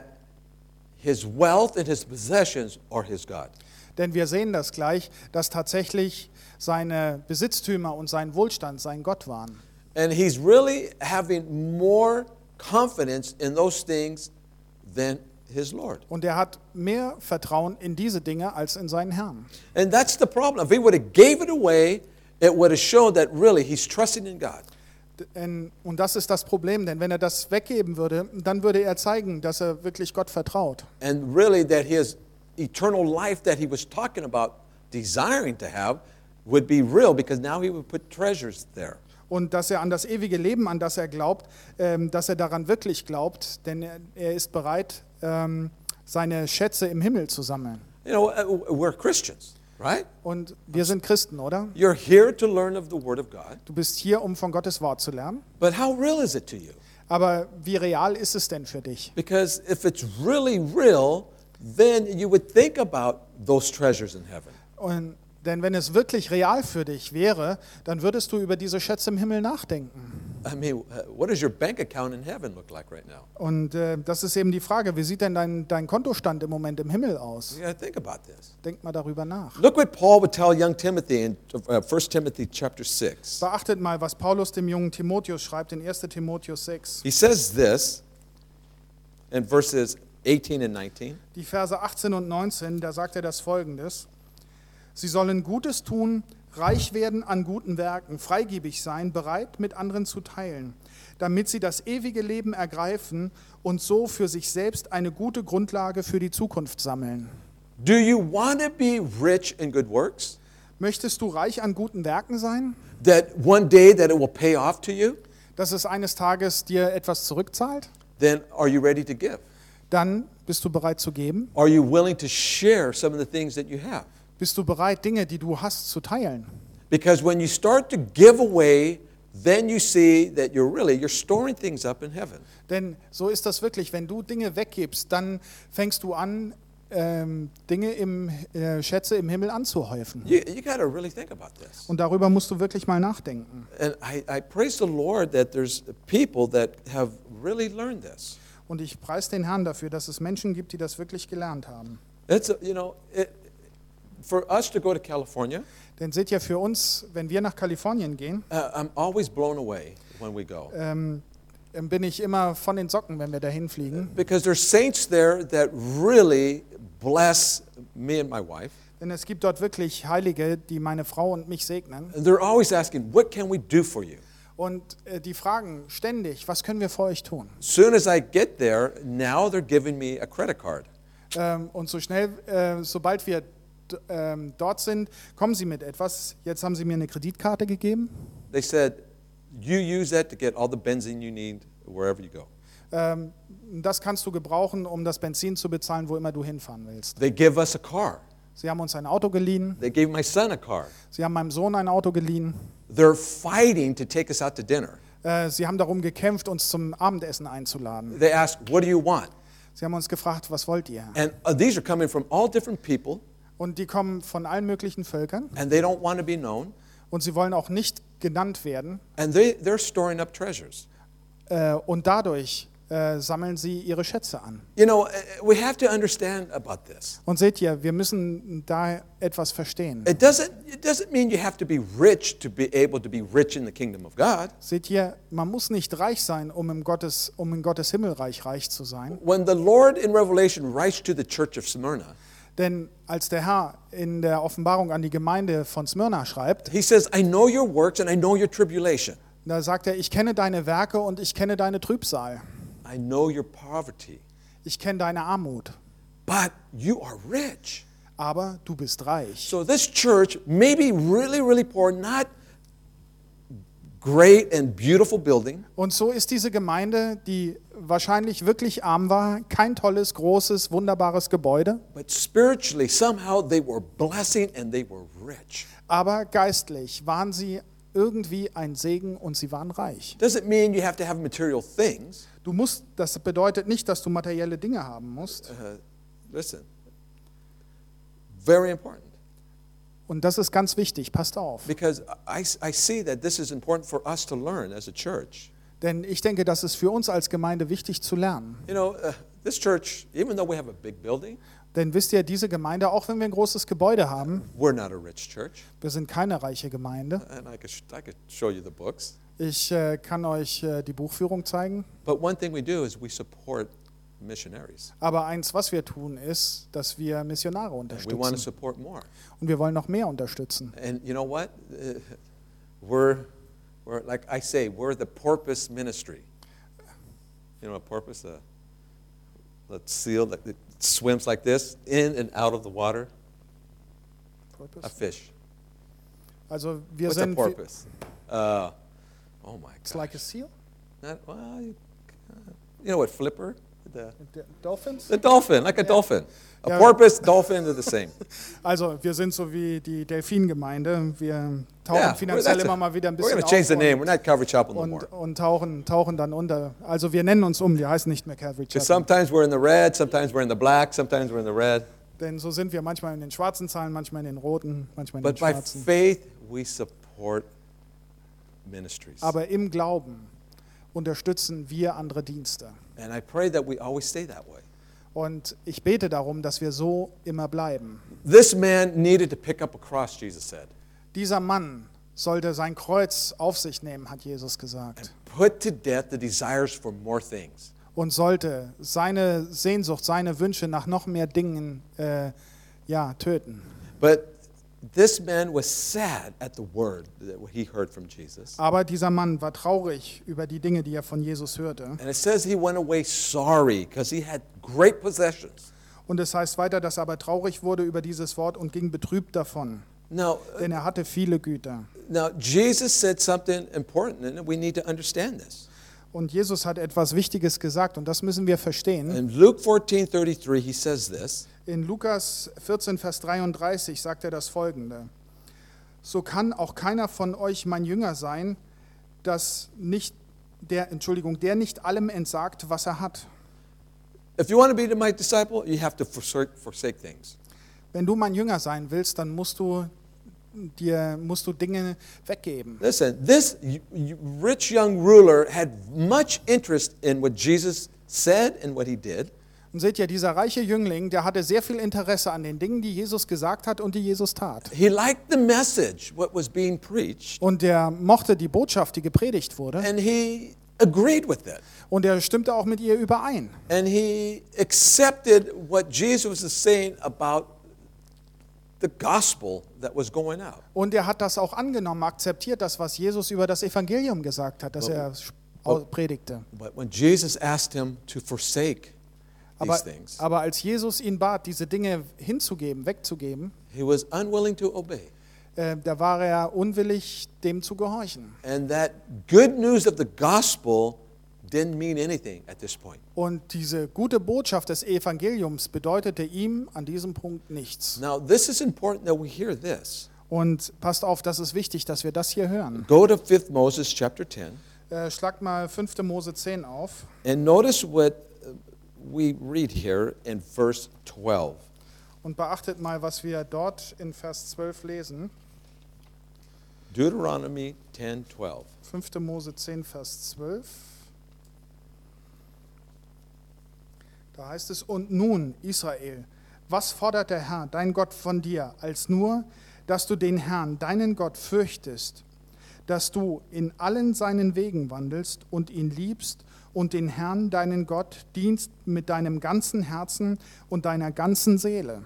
his wealth and his possessions are his God. Denn wir sehen das gleich, dass tatsächlich seine Besitztümer und sein Wohlstand sein Gott waren. And he's really having more confidence in those things than his Lord. Und er hat mehr Vertrauen in diese Dinge als in seinen Herrn. And that's the problem. If he would have gave it away, it would have shown that really he's trusting in God. Denn- Und das ist das Problem, denn wenn er das weggeben würde, dann würde er zeigen, dass er wirklich Gott vertraut. And really that his eternal life that he was talking about, desiring to have, would be real because now he would put treasures there. Und dass er an das ewige Leben, an das er glaubt, ähm, dass er daran wirklich glaubt, denn er, er ist bereit, ähm, seine Schätze im Himmel zu sammeln. You know, uh, we're Christians, right? Und wir sind Christen, oder? You're here to learn of the Word of God. Du bist hier, um von Gottes Wort zu lernen. But how real is it to you? Aber wie real ist es denn für dich? Because if it's really real, then you would think about those treasures in heaven. Und, denn wenn es wirklich real für dich wäre, dann würdest du über diese Schätze im Himmel nachdenken. I mean, uh, what does your bank account in heaven look like right now? Und äh, das ist eben die Frage, wie sieht denn dein, dein Kontostand im Moment im Himmel aus? You got to think about this. Denk mal darüber nach. Look what Paul would tell young Timothy in uh, First Timothy chapter six. Beachtet mal, was Paulus dem jungen Timotheus schreibt in erster Timotheus sechs. He says this in verses eighteen and nineteen. Die Verse achtzehn und neunzehn, da sagt er das Folgendes. Sie sollen Gutes tun, reich werden an guten Werken, freigebig sein, bereit, mit anderen zu teilen, damit sie das ewige Leben ergreifen und so für sich selbst eine gute Grundlage für die Zukunft sammeln. Do you want to be rich in good works? Möchtest du reich an guten Werken sein, That one day that it will pay off to you? dass es eines Tages dir etwas zurückzahlt? Then are you ready to give? Dann bist du bereit zu geben. Are you willing to share some of the things that you have? Bist du bereit, Dinge, die du hast, zu teilen? Because when you start to give away, then you see that you're really, you're storing things up in heaven. Denn so ist das wirklich, wenn du Dinge weggibst, dann fängst du an, ähm, Dinge im äh, Schätze im Himmel anzuhäufen. You, you got to really think about this. Und darüber musst du wirklich mal nachdenken. And I, I praise the Lord that there's people that have really learned this. Und ich preise den Herrn dafür, dass es Menschen gibt, die das wirklich gelernt haben. It's, a- you know, it, for us to go to California, Denn seht ihr, für uns, wenn wir nach Kalifornien gehen, uh, I'm always blown away when we go. ähm, bin ich immer von den Socken, wenn wir dahin fliegen. Because there's saints there that really bless me and my wife. Denn es gibt dort wirklich Heilige, die meine Frau und mich segnen. And they're always asking, what can we do for you? Und äh, die fragen ständig, was können wir für euch tun? Soon as I get there, now they're giving me a credit card. Ähm, und so schnell, äh, sobald wir d- ähm, dort sind, kommen sie mit etwas. Jetzt haben sie mir eine Kreditkarte gegeben. They said, you use that to get all the benzene you need wherever you go. Ähm, das kannst du gebrauchen, um das Benzin zu bezahlen, wo immer du hinfahren willst. They give us a car. Sie haben uns ein Auto geliehen. They gave my son a car. Sie haben meinem Sohn ein Auto geliehen. They're fighting to take us out to dinner. Äh, sie haben darum gekämpft, uns zum Abendessen einzuladen. They ask, what do you want? Sie haben uns gefragt, was wollt ihr? And uh, these are coming from all different people, Und die kommen von allen möglichen Völkern. and they don't want to be known, Und sie wollen auch nicht genannt werden. and they, they're storing up treasures. Äh, und dadurch äh, sammeln sie ihre Schätze an. You know, uh, we have to understand about this. Und seht ihr, wir müssen da etwas verstehen. It doesn't, it doesn't mean you have to be rich to be able to be rich in the kingdom of God. Seht ihr, man muss nicht reich sein, um im Gottes, um in Gottes Himmelreich reich zu sein. When the Lord in Revelation writes to the church of Smyrna, Denn als der Herr in der Offenbarung an die Gemeinde von Smyrna schreibt, he says, I know your works and I know your tribulation. da sagt er, ich kenne deine Werke und ich kenne deine Trübsal. I know your poverty, Ich kenne deine Armut. but you are rich. Aber du bist reich. So this church may be really, really poor, not great and beautiful building, Und so ist diese Gemeinde, die wahrscheinlich wirklich arm war, kein tolles, großes, wunderbares Gebäude, but spiritually, somehow they were blessing and they were rich. aber geistlich waren sie irgendwie ein Segen und sie waren reich. Doesn't mean you have to have material things. Du musst, das bedeutet nicht, dass du materielle Dinge haben musst. Uh, listen, very important. Und das ist ganz wichtig, passt auf. Because I, I see that this is important for us to learn as a church. Denn ich denke, das ist für uns als Gemeinde wichtig zu lernen. You know, uh, this church, even though we have a big building, Denn wisst ihr, diese Gemeinde, auch wenn wir ein großes Gebäude haben, we're not a rich church. wir sind keine reiche Gemeinde. And I could, sh- I could show you the books. Ich äh, kann euch äh, die Buchführung zeigen. But one thing we do is we support missionaries. Aber eins, was wir tun, ist, dass wir Missionare And we want to unterstützen. support more. Und wir wollen noch mehr unterstützen. And you know what? Uh, we're, we're, like I say, we're the porpoise ministry. You know, a porpoise, a, a seal that it swims like this, in and out of the water. A fish. Also wir What's a sind, porpoise? Uh, oh my it's God. like a seal. Not, well, you, you know what, flipper? The, D- Dolphins? the dolphin, like a dolphin. A Yeah. porpoise, dolphin, they're the same. Also wir sind so wie die Delfingemeinde. Wir tauchen Yeah, finanziell that's a- immer mal wieder ein we're bisschen going to change the auf name. We're und, not Calvary Chapel no und, more. und tauchen, tauchen dann unter. Also wir nennen uns um, wir heißen nicht mehr Calvary Because Chapel. sometimes we're in the red, sometimes we're in the black, sometimes we're in the red. Denn so sind wir manchmal in den schwarzen Zahlen, manchmal in den roten, manchmal in But den by schwarzen. faith, we support ministries. Aber im Glauben unterstützen wir andere Dienste. And I pray that we always stay that way. Und ich bete darum, dass wir so immer bleiben. This man needed to pick up a cross, Jesus said, Dieser Mann sollte sein Kreuz auf sich nehmen, hat Jesus gesagt. put to death the desires for more things. Und sollte seine Sehnsucht, seine Wünsche nach noch mehr Dingen äh, ja, töten. But this man was sad at the word that he heard from Jesus. Aber dieser Mann war traurig über die Dinge, die er von Jesus hörte. And it says he went away sorry because he had great possessions. Und es heißt weiter, dass er aber traurig wurde über dieses Wort und ging betrübt davon. Now, Denn er hatte viele Güter. now Jesus said something important, and we need to understand this. Und Jesus hat etwas Wichtiges gesagt und das müssen wir verstehen. In Luke fourteen thirty-three, he says this. In Lukas vierzehn, Vers dreiunddreißig sagt er das Folgende. So kann auch keiner von euch mein Jünger sein, dass nicht der, Entschuldigung, der nicht allem entsagt, was er hat. If you want to be my disciple, you have to forsake, forsake things. Wenn du mein Jünger sein willst, dann musst du dir musst du Dinge weggeben. Listen, this y- y- rich young ruler had much interest in what Jesus said and what he did. Und seht ihr, dieser reiche Jüngling, der hatte sehr viel Interesse an den Dingen, die Jesus gesagt hat und die Jesus tat. He liked the message, what was being preached, Und der mochte die Botschaft, die gepredigt wurde. and he agreed with it. Und er stimmte auch mit ihr überein. And he accepted what Jesus was saying about the gospel that was going out. Und er hat das auch angenommen, akzeptiert das, was Jesus über das Evangelium gesagt hat, das er Oh. predigte. But when Jesus asked him to forsake Aber, these things, aber als Jesus ihn bat, diese Dinge hinzugeben, wegzugeben, he was unwilling to obey. äh, da war er unwillig, dem zu gehorchen. And that good news of the gospel didn't mean anything at this point. Und diese gute Botschaft des Evangeliums bedeutete ihm an diesem Punkt nichts. Now, this is important that we hear this. Und passt auf, das ist wichtig, dass wir das hier hören. Go to fifth Moses chapter ten Äh, schlagt mal fünfte Mose zehn auf and notice what uh, we read here in verse twelve. und beachtet mal, was wir dort in Vers zwölf lesen. Deuteronomy ten twelve. fünfte Mose zehn, Vers zwölf. Da heißt es, und nun, Israel, was fordert der Herr, dein Gott, von dir, als nur, dass du den Herrn, deinen Gott, fürchtest, dass du in allen seinen Wegen wandelst und ihn liebst und den Herrn, deinen Gott, dienst mit deinem ganzen Herzen und deiner ganzen Seele,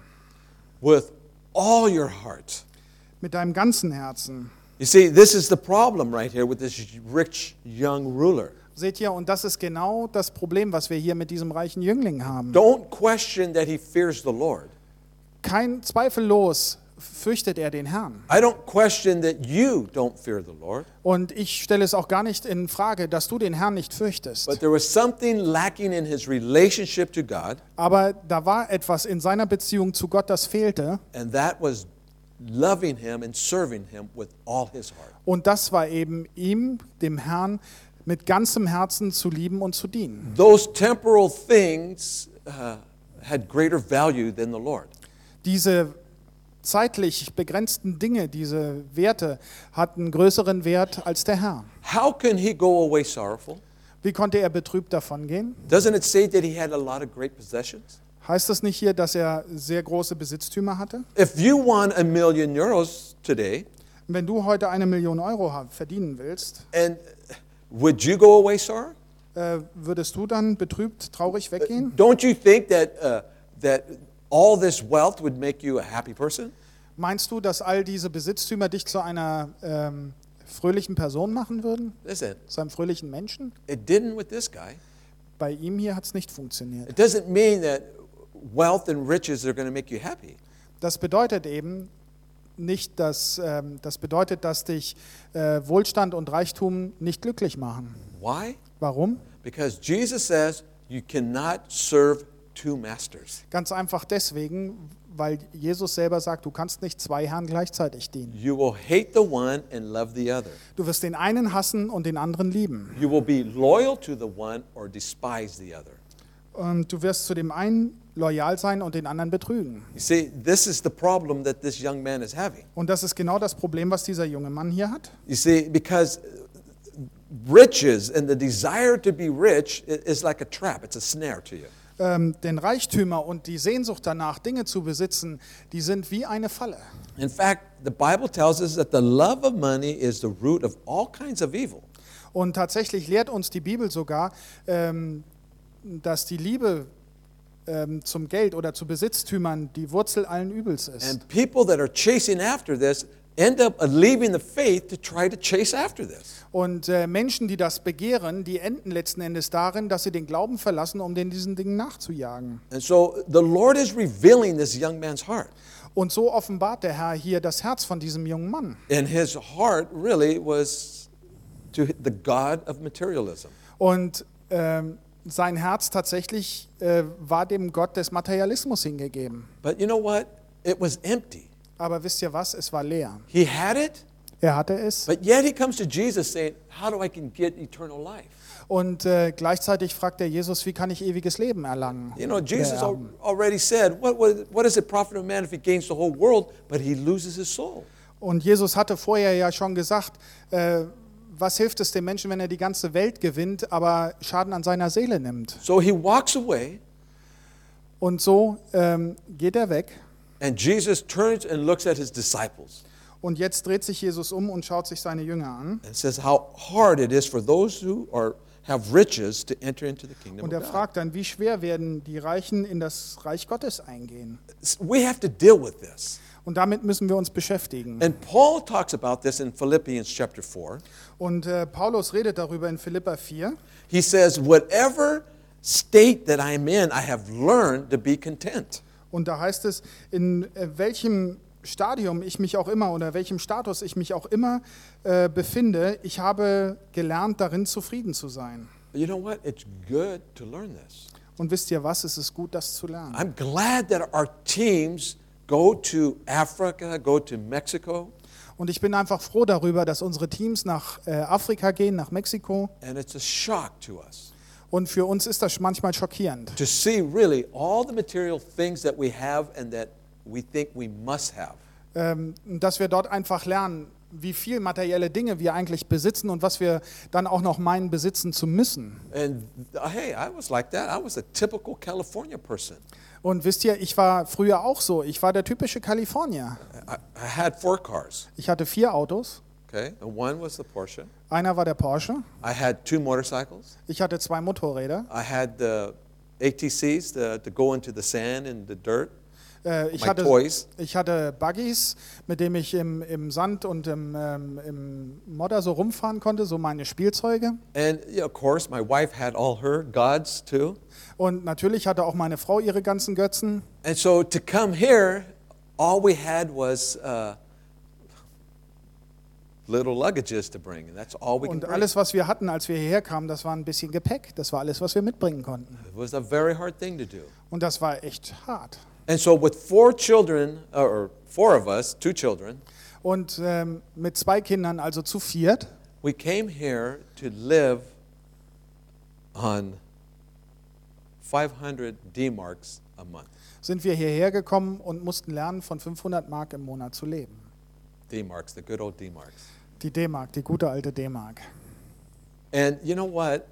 With all your heart. mit deinem ganzen Herzen. You see, this is the problem right here with this rich young ruler. Seht ihr, und das ist genau das Problem, was wir hier mit diesem reichen Jüngling haben. Don't question that he fears the Lord. Kein zweifellos fürchtet er den Herrn. I don't question that you don't fear the Lord, Und ich stelle es auch gar nicht in Frage, dass du den Herrn nicht fürchtest. but there was something lacking in his relationship to God, Aber da war etwas in seiner Beziehung zu Gott, das fehlte. and that was loving him and serving him with all his heart. Und das war eben ihm, dem Herrn, mit ganzem Herzen zu lieben und zu dienen. Those temporal things uh, had greater value than the Lord. Diese zeitlich begrenzten Dinge, diese Werte, hatten größeren Wert als der Herr. How can he go away sorrowful? Wie konnte er betrübt davongehen? Doesn't it say that he had a lot of great possessions? Heißt das nicht hier, dass er sehr große Besitztümer hatte? If you won a million euros today, Wenn du heute eine Million Euro ha- verdienen willst, and would you go away sorrow? äh, würdest du dann betrübt, traurig weggehen? Don't you think that uh, that all this wealth would make you a happy person? Meinst du, dass all diese Besitztümer dich zu einer ähm, fröhlichen Person machen würden? Listen, Zu einem fröhlichen Menschen? it didn't with this guy. Bei ihm hier hat es nicht funktioniert. It doesn't mean that wealth and riches are going to make you happy. Das bedeutet eben nicht, dass ähm, das bedeutet, dass dich äh, Wohlstand und Reichtum nicht glücklich machen. Why? Warum? Because Jesus says you cannot serve two masters. Ganz einfach deswegen, weil Jesus selber sagt, du kannst nicht zwei Herren gleichzeitig dienen. You will hate the one and love the other. Du wirst den einen hassen und den anderen lieben. You will be loyal to the one or despise the other. Und du wirst zu dem einen loyal sein und den anderen betrügen. You see, this is the problem that this young man is having. Und das ist genau das Problem, was dieser junge Mann hier hat. You see, because riches and the desire to be rich i- is like a trap, it's a snare to you. Ähm, denn Reichtümer und die Sehnsucht danach, Dinge zu besitzen, die sind wie eine Falle. In fact, the Bible tells us that the love of money is the root of all kinds of evil. Und tatsächlich lehrt uns die Bibel sogar, ähm, dass die Liebe ähm, zum Geld oder zu Besitztümern die Wurzel allen Übels ist. And people that are chasing after this end up leaving the faith to try to chase after this. Und äh, Menschen, die das begehren, die enden letzten Endes darin, dass sie den Glauben verlassen, um den diesen Dingen nachzujagen. And so the Lord is revealing this young man's heart. Und so offenbart der Herr hier das Herz von diesem jungen Mann. And his heart really was to the God of materialism. Und ähm, sein Herz tatsächlich äh, war dem Gott des Materialismus hingegeben. But you know what? It was empty. Aber wisst ihr was? Es war leer. He had it, Er hatte es but yet he comes to Jesus saying, how do I can get eternal life? und äh, gleichzeitig fragt er Jesus, wie kann ich ewiges Leben erlangen? You know, Jesus al- ererben? already said, what, what, what does it profit a man if he gains the whole world, but he loses his soul? Und Jesus hatte vorher ja schon gesagt, äh, was hilft es dem Menschen, wenn er die ganze Welt gewinnt, aber Schaden an seiner Seele nimmt? So he walks away, Und so ähm, geht er weg. and Jesus turns and looks at his disciples Und jetzt dreht sich Jesus um und schaut sich seine Jünger an. and says how hard it is for those who are have riches to enter into the kingdom Und of er God. fragt dann, wie schwer werden die Reichen in das Reich Gottes eingehen? We have to deal with this. Und damit müssen wir uns beschäftigen. And Paul talks about this in Philippians chapter four. Und äh, Paulus redet darüber in Philipper vier. He says, whatever state that I'm in, I have learned to be content. Und da heißt es, in äh, welchem Stadium ich mich auch immer oder welchem Status ich mich auch immer äh, befinde, ich habe gelernt, darin zufrieden zu sein. But you know what? It's good to learn this. Und wisst ihr was? Es ist gut, das zu lernen. I'm glad that our teams go to Africa, go to Mexico, Und ich bin einfach froh darüber, dass unsere Teams nach äh, Afrika gehen, nach Mexiko. and it's a shock to us Und für uns ist das manchmal schockierend, to see really all the material things that we have and that we think we must have. ähm, dass wir dort einfach lernen, wie viel materielle Dinge wir eigentlich besitzen und was wir dann auch noch meinen, besitzen zu müssen. And uh, hey, I was like that. I was a typical California person. Und wisst ihr, ich war früher auch so. Ich war der typische Kalifornier. I, I had four cars, Ich hatte vier Autos. okay? And one was the Porsche. Einer war der Porsche. I had two motorcycles. Ich hatte zwei Motorräder. I had the A T Cs to, to go into the sand and the dirt. Äh, ich, My hatte, toys. ich hatte Buggies, mit denen ich im, im Sand und im, ähm, im Modder so rumfahren konnte, so meine Spielzeuge. And you know, of course, my wife had all her gods too. Und natürlich hatte auch meine Frau ihre ganzen Götzen. And so to come here, all we had was uh, little luggages to bring, and that's all we could Und bring. alles, was wir hatten, als wir hierher kamen, das war ein bisschen Gepäck. Das war alles, was wir mitbringen konnten. It was a very hard thing to do. Und das war echt hart. And so with four children, or four of us, two children, Und ähm, mit zwei Kindern, also zu viert, we came here to live on five hundred D-marks a month. sind wir hierher gekommen und mussten lernen, von fünfhundert Mark im Monat zu leben. D-marks, the good old D-marks. Die D-Mark, die gute alte D-Mark. And you know what?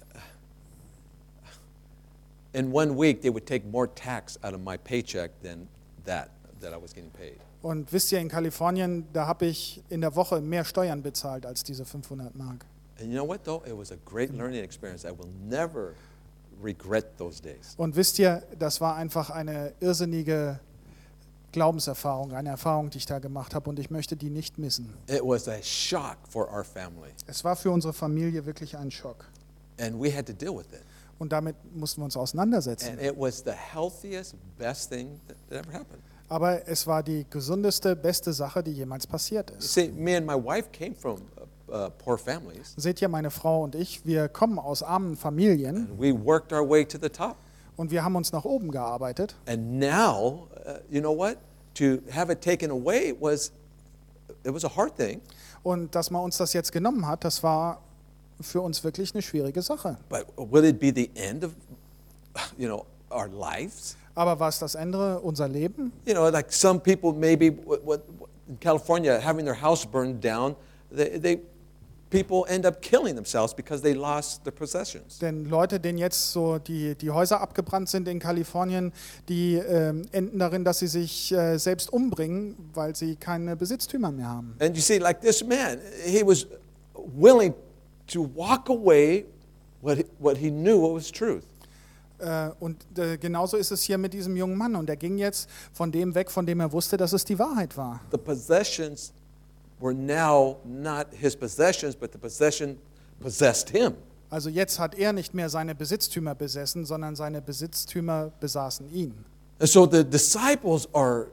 In one week, they would take more tax out of my paycheck than that that I was getting paid. Und wisst ihr, in Kalifornien, da habe ich in der Woche mehr Steuern bezahlt als diese fünfhundert Mark. And you know what, though? It was a great learning experience. I will never regret those days. Und wisst ihr, das war einfach eine irrsinnige Glaubenserfahrung, eine Erfahrung, die ich da gemacht habe, und ich möchte die nicht missen. It was a shock for our family, Es war für unsere Familie wirklich ein Schock. and we had to deal with it. Und damit mussten wir uns auseinandersetzen. And it was the healthiest, best thing that, that ever happened. Aber es war die gesundeste, beste Sache, die jemals passiert You ist. see, me and my wife came from uh, uh, poor families, Seht ihr, meine Frau und ich, wir kommen aus armen Familien and we worked our way to the top. und wir haben uns nach oben gearbeitet. And now, uh, you know what? To have it taken away was, it was a hard thing. Und dass man uns das jetzt genommen hat, das war für uns wirklich eine schwierige Sache. But will it be the end of, you know, our lives? Aber war es das Ende unser Leben? You know, like some people maybe what, what, in California having their house burned down, they, they people end up killing themselves because they lost their possessions. Denn Leute, denen jetzt so die, die Häuser abgebrannt sind in Kalifornien, die ähm, enden darin, dass sie sich äh, selbst umbringen, weil sie keine Besitztümer mehr haben. And you see, like this man, he was willing to walk away what he, what he knew was truth. Äh, und äh, genauso ist es hier mit diesem jungen Mann. Und er ging jetzt von dem weg, von dem er wusste, dass es die Wahrheit war. The possessions were now not his possessions, but the possession possessed him. Also jetzt hat er nicht mehr seine Besitztümer besessen, sondern seine Besitztümer besaßen ihn. And so the disciples are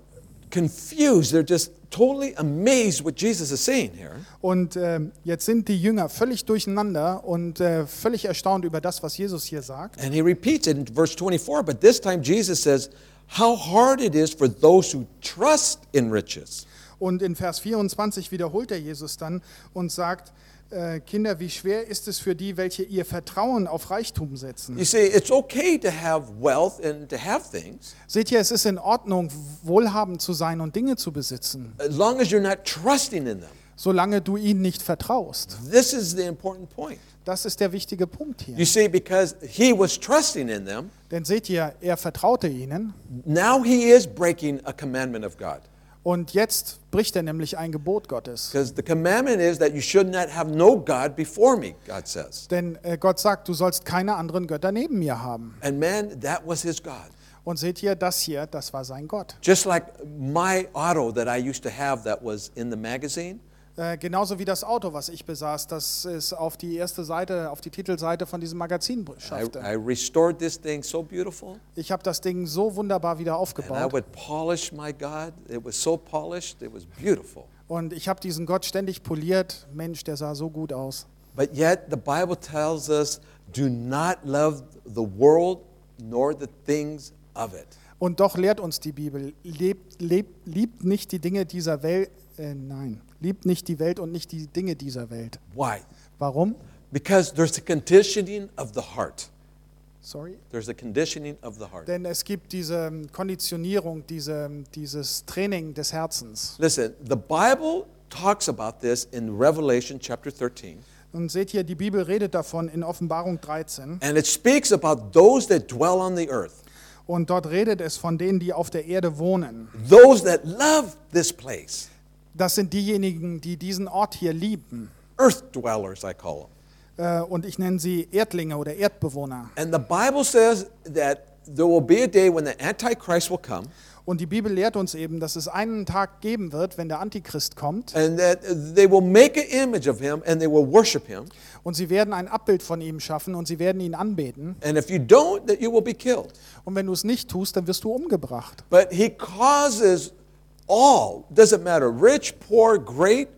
confused. They're just totally amazed what Jesus is saying here. Und ähm, jetzt sind die Jünger völlig durcheinander und äh, völlig erstaunt über das, was Jesus hier sagt. And he repeats it in verse twenty-four, but this time Jesus says, how hard it is for those who trust in riches. Und in Vers vierundzwanzig wiederholt er Jesus dann und sagt, äh, Kinder, wie schwer ist es für die, welche ihr Vertrauen auf Reichtum setzen. You see, it's okay to have wealth and to have things, Seht ihr, es ist in Ordnung, wohlhabend zu sein und Dinge zu besitzen, as long as you're not trusting in them. solange du ihnen nicht vertraust. This is the important point. Das ist der wichtige Punkt hier. You see, because he was trusting in them, Denn seht ihr, er vertraute ihnen now he is breaking a commandment of God. und jetzt bricht er nämlich ein Gebot Gottes. Because the commandment is that you should not have no God before me, God says. Denn äh, Gott sagt, du sollst keine anderen Götter neben mir haben. And man, that was his God. Und seht ihr, das hier, das war sein Gott. Just like my auto that I used to have that was in the magazine, Äh, genauso wie das Auto, was ich besaß, das es auf die erste Seite, auf die Titelseite von diesem Magazin I, schaffte. I restored this thing so beautiful. Ich habe das Ding so wunderbar wieder And I aufgebaut. would polish my God. It was so polished, it was beautiful. Und ich habe diesen Gott ständig poliert. Mensch, der sah so gut aus. But yet the Bible tells us, do not love the world nor the things of it. Und doch lehrt uns die Bibel, lebt, lebt, liebt nicht die Dinge dieser Welt, äh, nein, liebt nicht die Welt und nicht die Dinge dieser Welt. Why? Warum? Because there's a conditioning of the heart. Sorry. There's a conditioning of the heart. Denn es gibt diese Konditionierung, diese, dieses Training des Herzens. Listen, the Bible talks about this in Revelation chapter thirteen. Und seht hier, die Bibel redet davon in Offenbarung dreizehn. And it speaks about those that dwell on the earth, Und dort redet es von denen, die auf der Erde wohnen. those that love this place. Das sind diejenigen, die diesen Ort hier lieben. Earth dwellers, I call them. Äh, Und ich nenne sie Erdlinge oder Erdbewohner. And the Bible says that there will be a day when the Antichrist will come, Und die Bibel lehrt uns eben, dass es einen Tag geben wird, wenn der Antichrist kommt. and that they will make an image of him and they will worship him. Und sie werden ein Abbild von ihm schaffen und sie werden ihn anbeten. And if you don't, that you will be killed. Und wenn du es nicht tust, dann wirst du umgebracht. But he causes all, doesn't matter, rich, poor, great,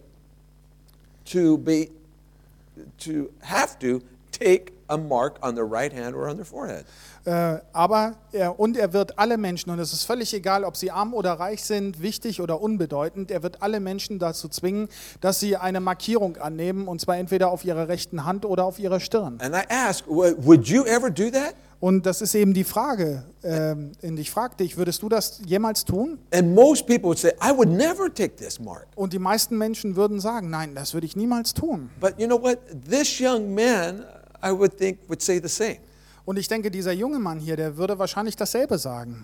to be, to have to take a mark on their right hand or on their forehead. Äh, aber er, und er wird alle Menschen, und es ist völlig egal, ob sie arm oder reich sind, wichtig oder unbedeutend, er wird alle Menschen dazu zwingen, dass sie eine Markierung annehmen, und zwar entweder auf ihrer rechten Hand oder auf ihrer Stirn. And I ask, w- would you ever do that? Und das ist eben die Frage, ähm, und ich frage dich, würdest du das jemals tun? And most people would say, I would never take this mark. Und die meisten Menschen würden sagen, nein, das würde ich niemals tun. But you know what? This young man, I would think, would say the same. Und ich denke, dieser junge Mann hier, der würde wahrscheinlich dasselbe sagen.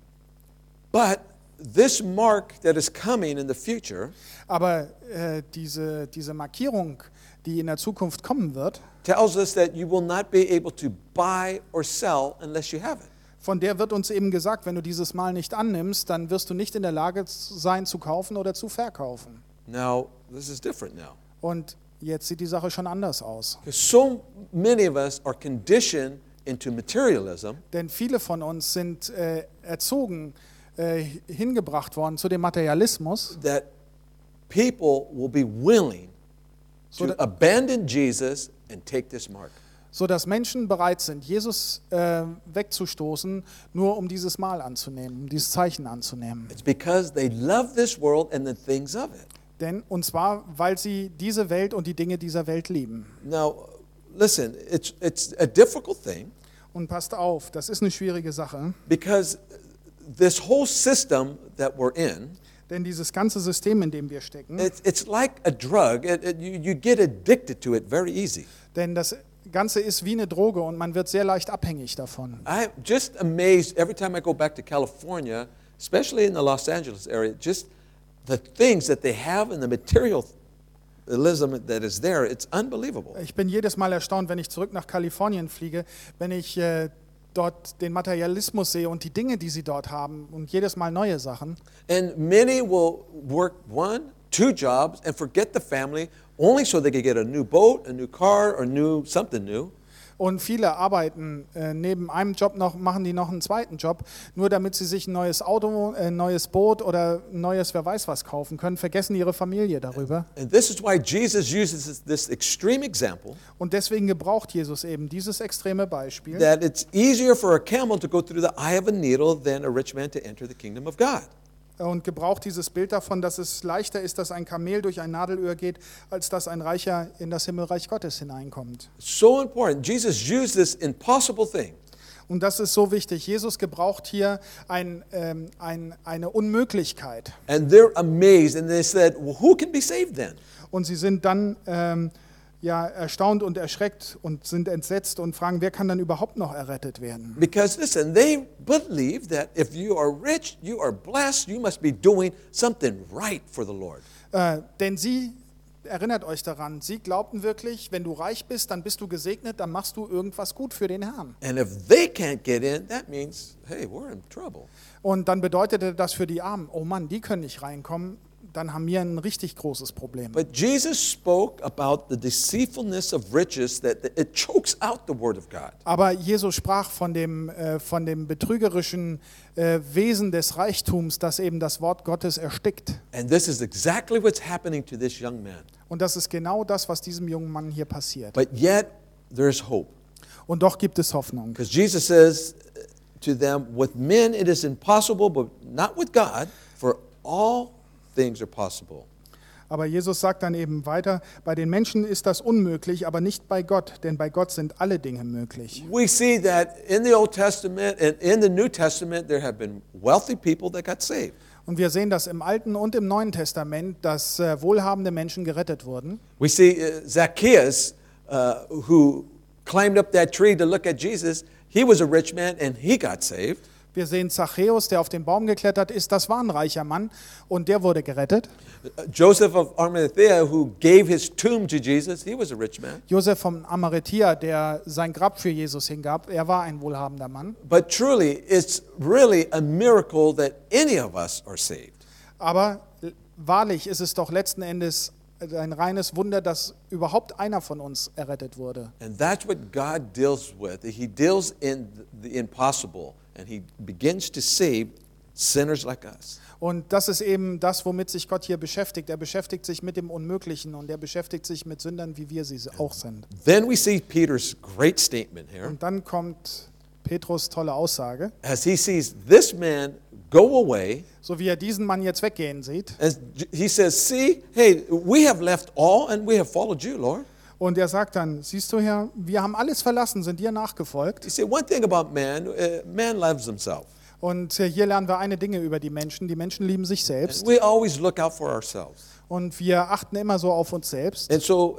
But this mark that is coming in the future Aber äh, diese, diese Markierung, die in der Zukunft kommen wird, tells us that you will not be able to buy or sell unless you have it. von der wird uns eben gesagt, wenn du dieses Mal nicht annimmst, dann wirst du nicht in der Lage sein, zu kaufen oder zu verkaufen. Now, this is different now. Und jetzt sieht die Sache schon anders aus. Because so many of us are conditioned into materialism Denn viele von uns sind äh, erzogen, äh, hingebracht worden zu dem Materialismus, that people will be willing So to that- abandon Jesus and take this mark. sodass Menschen bereit sind, Jesus äh, wegzustoßen, nur um dieses Mal anzunehmen, um dieses Zeichen anzunehmen. It's because they love this world and the things of it. Denn, und zwar, weil sie diese Welt und die Dinge dieser Welt lieben. Now, listen, it's, it's a difficult thing Und passt auf, das ist eine schwierige Sache, because this whole system that we're in, denn dieses ganze System, in dem wir stecken, it's, it's like a drug. It, it, you, you get addicted to it very easy. denn das Ganze ist wie eine Droge und man wird sehr leicht abhängig davon. I'm just amazed every time I go back to California, especially in the Los Angeles area, just the things that they have and the materialism that is there, it's unbelievable. Ich bin jedes Mal erstaunt, wenn ich zurück nach Kalifornien fliege, wenn ich äh, dort den Materialismus sehe und die Dinge, die sie dort haben und jedes Mal neue Sachen. And many will work one, two jobs and forget the family only so they can get a new boat, a new car, or new something new. Und viele arbeiten äh, neben einem Job noch, machen die noch einen zweiten Job, nur damit sie sich ein neues Auto, ein neues Boot oder ein neues wer weiß was kaufen können, vergessen ihre Familie darüber. And this is why Jesus uses this, this extreme example Und deswegen gebraucht Jesus eben dieses extreme Beispiel, that it's easier for a camel to go through the eye of a needle than a rich man to enter the kingdom of God. und gebraucht dieses Bild davon, dass es leichter ist, dass ein Kamel durch ein Nadelöhr geht, als dass ein Reicher in das Himmelreich Gottes hineinkommt. So important. Jesus used this impossible thing. Und das ist so wichtig. Jesus gebraucht hier ein, ähm, ein, eine Unmöglichkeit. And they're amazed and they said, well, who can be saved then? Und sie sind dann ähm, ja, erstaunt und erschreckt und sind entsetzt und fragen, wer kann dann überhaupt noch errettet werden? Because listen, they believe that if you are rich, you are blessed, you must be doing something right for the Lord. Äh, denn sie, erinnert euch daran, sie glaubten wirklich, wenn du reich bist, dann bist du gesegnet, dann machst du irgendwas gut für den Herrn. And if they can't get in, that means, hey, we're in trouble. Und dann bedeutete das für die Armen, oh Mann, die können nicht reinkommen, dann haben wir ein richtig großes Problem. But Jesus spoke about the deceitfulness of riches, that that it chokes out the word of God. Aber Jesus sprach von dem, äh, von dem betrügerischen äh, Wesen des Reichtums, das eben das Wort Gottes erstickt. And this is exactly what's happening to this young man. Und das ist genau das, was diesem jungen Mann hier passiert. But yet, there's hope. Und doch gibt es Hoffnung. Because Jesus says to them, with men it is impossible, but not with God, for all things are possible. Aber Jesus sagt dann eben weiter, bei den Menschen ist das unmöglich, aber nicht bei Gott, denn bei Gott sind alle Dinge möglich. We see that in the Old Testament and in the New Testament, there have been wealthy people that got saved. Und wir sehen das im Alten und im Neuen Testament, dass äh, wohlhabende Menschen gerettet wurden. We see uh, Zacchaeus, uh, who climbed up that tree to look at Jesus. He was a rich man and he got saved. Wir sehen Zachäus, der auf den Baum geklettert ist, das war ein reicher Mann und der wurde gerettet. Uh, Joseph of Arimathea, who gave his tomb to Jesus, he was a rich man. Josef von Arimathea, der sein Grab für Jesus hingab, er war ein wohlhabender Mann. But truly, it's really a miracle that any of us are saved. Aber wahrlich ist es doch letzten Endes ein reines Wunder, dass überhaupt einer von uns errettet wurde. And that's what God deals with. He deals in the impossible, and he begins to save sinners like us. Und das ist eben das, womit sich Gott hier beschäftigt. Er beschäftigt sich mit dem Unmöglichen und er beschäftigt sich mit Sündern, wie wir sie auch sind. Then we see Peter's great statement here. Und dann kommt Petrus' tolle Aussage. As he sees this man go away, So wie er diesen Mann jetzt weggehen sieht. as he says, see, hey, we have left all and we have followed you, Lord. Und er sagt dann, siehst du Herr, wir haben alles verlassen, sind dir nachgefolgt. You see, one thing about man, uh, man loves himself. Und äh, hier lernen wir eine Dinge über die Menschen. Die Menschen lieben sich selbst. We always look out for ourselves. Und wir achten immer so auf uns selbst. And so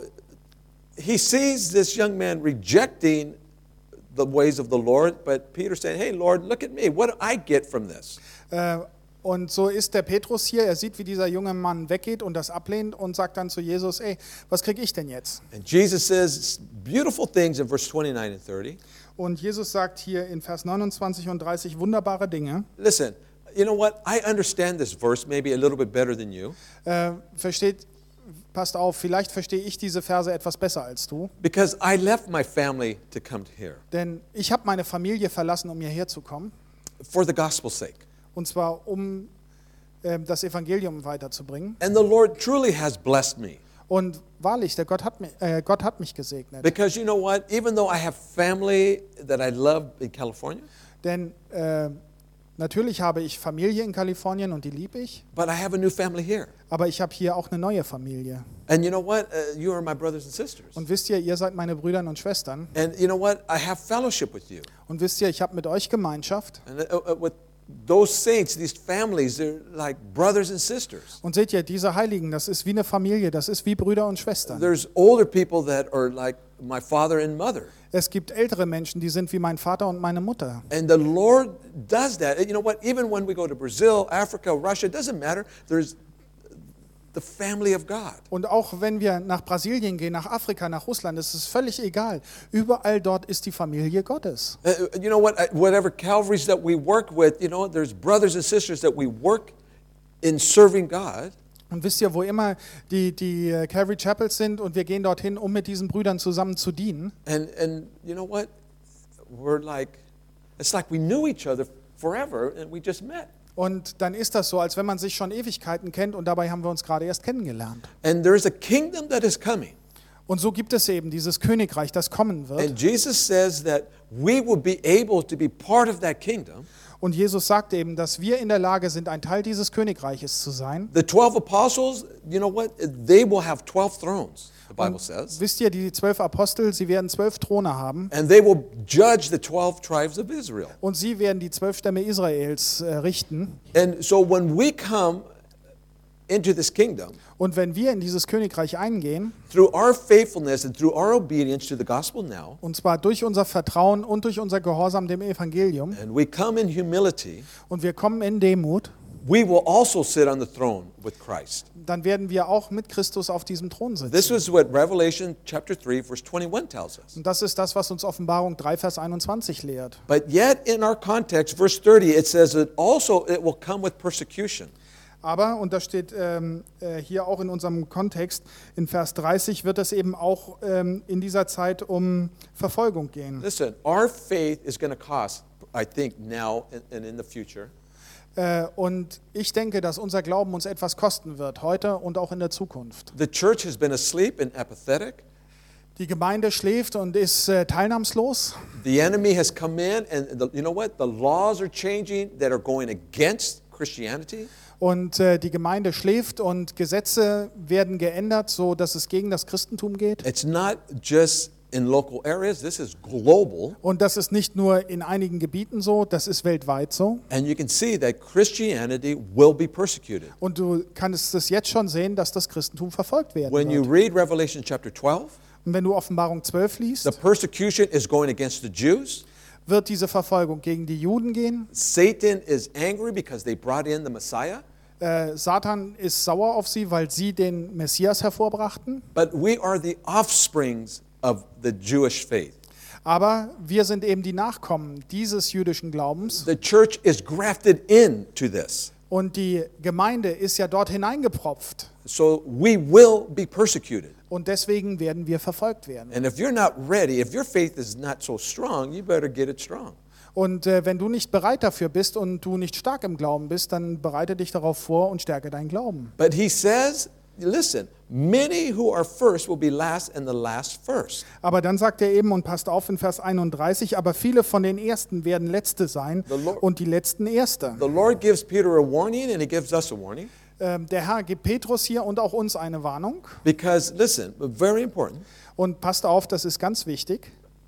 he sees this young man rejecting the ways of the Lord, but Peter saying, hey, Lord, look at me. What do I get from this? Äh, Und so ist der Petrus hier, er sieht, wie dieser junge Mann weggeht und das ablehnt und sagt dann zu Jesus, ey, was kriege ich denn jetzt? And Jesus says beautiful things in verse twenty-nine and thirty. Und Jesus sagt hier in Vers neunundzwanzig und dreißig wunderbare Dinge. Listen, you know what? I understand this verse maybe a little bit better than you. Äh, versteht, passt auf, vielleicht verstehe ich diese Verse etwas besser als du. Because I left my family to come here Denn ich habe meine Familie verlassen, um hierher zu kommen. for the gospel's sake. Und zwar, um äh, das Evangelium weiterzubringen. And the Lord truly has blessed me. Und wahrlich, der Gott hat, mich, äh, Gott hat mich gesegnet. Because you know what? Even though I have family that I love in California, Denn äh, natürlich habe ich Familie in Kalifornien und die liebe ich. but I have a new family here. Aber ich habe hier auch eine neue Familie. And you know what? Uh, you are my brothers and sisters. Und wisst ihr, ihr seid meine Brüder und Schwestern. And you know what? I have fellowship with you. Und wisst ihr, ich habe mit euch Gemeinschaft. And uh, uh, with those saints, these families, they're like brothers and sisters. Und seht ihr, diese Heiligen, das ist wie eine Familie, das ist wie Brüder und Schwestern. There's older people that are like my father and mother. Es gibt ältere Menschen, die sind wie mein Vater und meine Mutter. And the Lord does that. You know what? Even when we go to Brazil, Africa, Russia, it doesn't matter. There's the family of God. Und auch wenn wir nach Brasilien gehen, nach Afrika, nach Russland, es ist völlig egal. Überall dort ist die Familie Gottes. Uh, you know what? Uh, Whatever Calvaries that we work with, you know, there's brothers and sisters that we work in serving God. Und wisst ihr, wo immer die, die äh, Calvary Chapels sind und wir gehen dorthin, um mit diesen Brüdern zusammen zu dienen. And, and you know what? We're like, it's like we knew each other forever and we just met. Und dann ist das so, als wenn man sich schon Ewigkeiten kennt und dabei haben wir uns gerade erst kennengelernt. And there's a kingdom that is coming. Und so gibt es eben dieses Königreich, das kommen wird. And Jesus says that we will be able to be part of that kingdom. Und Jesus sagt eben, dass wir in der Lage sind, ein Teil dieses Königreiches zu sein. The twelve apostles, you know what? They will have twelve thrones, the Bible Und says. wisst ihr, die zwölf Apostel, sie werden zwölf Throne haben And they will judge the twelve tribes of Israel. und sie werden die zwölf Stämme Israels äh, richten. And so when we come into this kingdom, Und wenn wir in dieses Königreich eingehen, through our faithfulness and through our obedience to the gospel now, und zwar durch unser Vertrauen und durch unser Gehorsam dem Evangelium, and we come in humility, und wir kommen in Demut, we will also sit on the throne with Christ. dann werden wir auch mit Christus auf diesem Thron This sitzen. is what Revelation chapter three verse twenty-one tells us. Und das ist das, was uns Offenbarung drei, Vers einundzwanzig lehrt. But yet in our context, verse thirty, it says that also it will come with persecution. Aber, und das steht ähm, äh, hier auch in unserem Kontext, in Vers dreißig wird es eben auch ähm, in dieser Zeit um Verfolgung gehen. Listen, our faith is going to cost, I think, now and and in the future. Äh, und ich denke, dass unser Glauben uns etwas kosten wird, heute und auch in der Zukunft. The church has been asleep and apathetic. Die Gemeinde schläft und ist äh, teilnahmslos. The enemy has come in, and the, you know what? The laws are changing that are going against Christianity. Und äh, die Gemeinde schläft und Gesetze werden geändert, so dass es gegen das Christentum geht. It's not just in local areas, this is global. Und das ist nicht nur in einigen Gebieten so, das ist weltweit so. And you can see that Christianity will be persecuted. Und du kannst es jetzt schon sehen, dass das Christentum verfolgt werden When you wird. read Revelation chapter twelve, Und wenn du Offenbarung zwölf liest, the persecution is going against the Jews. wird diese Verfolgung gegen die Juden gehen. Satan is angry because they brought in the Messiah. Äh, Satan ist sauer auf sie, weil sie den Messias hervorbrachten. But we are the offsprings of the Jewish faith. Aber wir sind eben die Nachkommen dieses jüdischen Glaubens. The church is grafted into this. Und die Gemeinde ist ja dort hineingepropft. So we will be persecuted. Und deswegen werden wir verfolgt werden. And if you're not ready, if your faith is not so strong, you better get it strong. Und äh, wenn du nicht bereit dafür bist und du nicht stark im Glauben bist, dann bereite dich darauf vor und stärke deinen Glauben. But he says, listen, many who are first will be last and the last first. Aber dann sagt er eben, und passt auf in Vers einunddreißig, aber viele von den Ersten werden Letzte sein The Lord- und die Letzten Erste. The Lord gives Peter a warning and he gives us a warning Ähm, der Herr gibt Petrus hier und auch uns eine Warnung. because, listen, very important, Und passt auf, das ist ganz wichtig,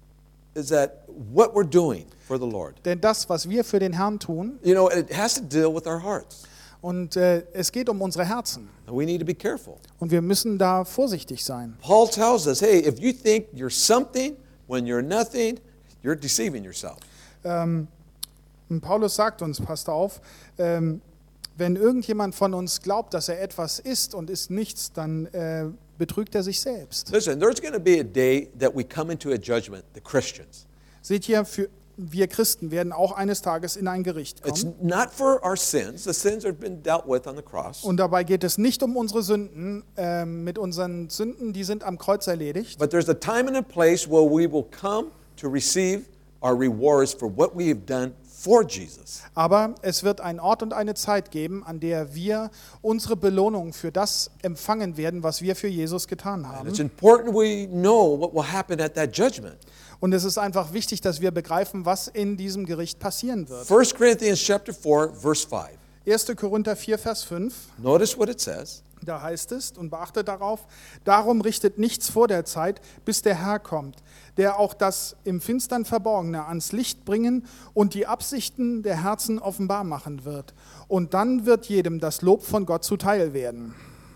is that what we're doing for the Lord, denn das, was wir für den Herrn tun, you know, it has to deal with our hearts. und äh, es geht um unsere Herzen. And we need to be careful. Und wir müssen da vorsichtig sein. Paul tells us, hey, if you think you're something when you're nothing, you're deceiving yourself. Ähm, und Paulus sagt uns, passt auf, ähm, wenn irgendjemand von uns glaubt, dass er etwas ist und ist nichts, dann äh, betrügt er sich selbst. Listen, there's going to be a day that we come into a judgment, the Christians. Seht ihr, für, wir Christen werden auch eines Tages in ein Gericht It's kommen. not for our sins. The sins have been dealt with on the cross. Und dabei geht es nicht um unsere Sünden. Ähm, mit unseren Sünden, die sind am Kreuz erledigt. But there's a time and a place where we will come to receive our rewards for what we have done for Jesus. Aber es wird einen Ort und eine Zeit geben, an der wir unsere Belohnung für das empfangen werden, was wir für Jesus getan And haben. it's important we know what will happen at that judgment. Und es ist einfach wichtig, dass wir begreifen, was in diesem Gericht passieren wird. First Corinthians chapter four, verse five. erster Korinther vier, Vers fünf, Notice what it says. da heißt es, und beachtet darauf, darum richtet nichts vor der Zeit, bis der Herr kommt, der auch das im Finstern Verborgene ans Licht bringen und die Absichten der Herzen offenbar machen wird. Und dann wird jedem das Lob von Gott zuteil werden.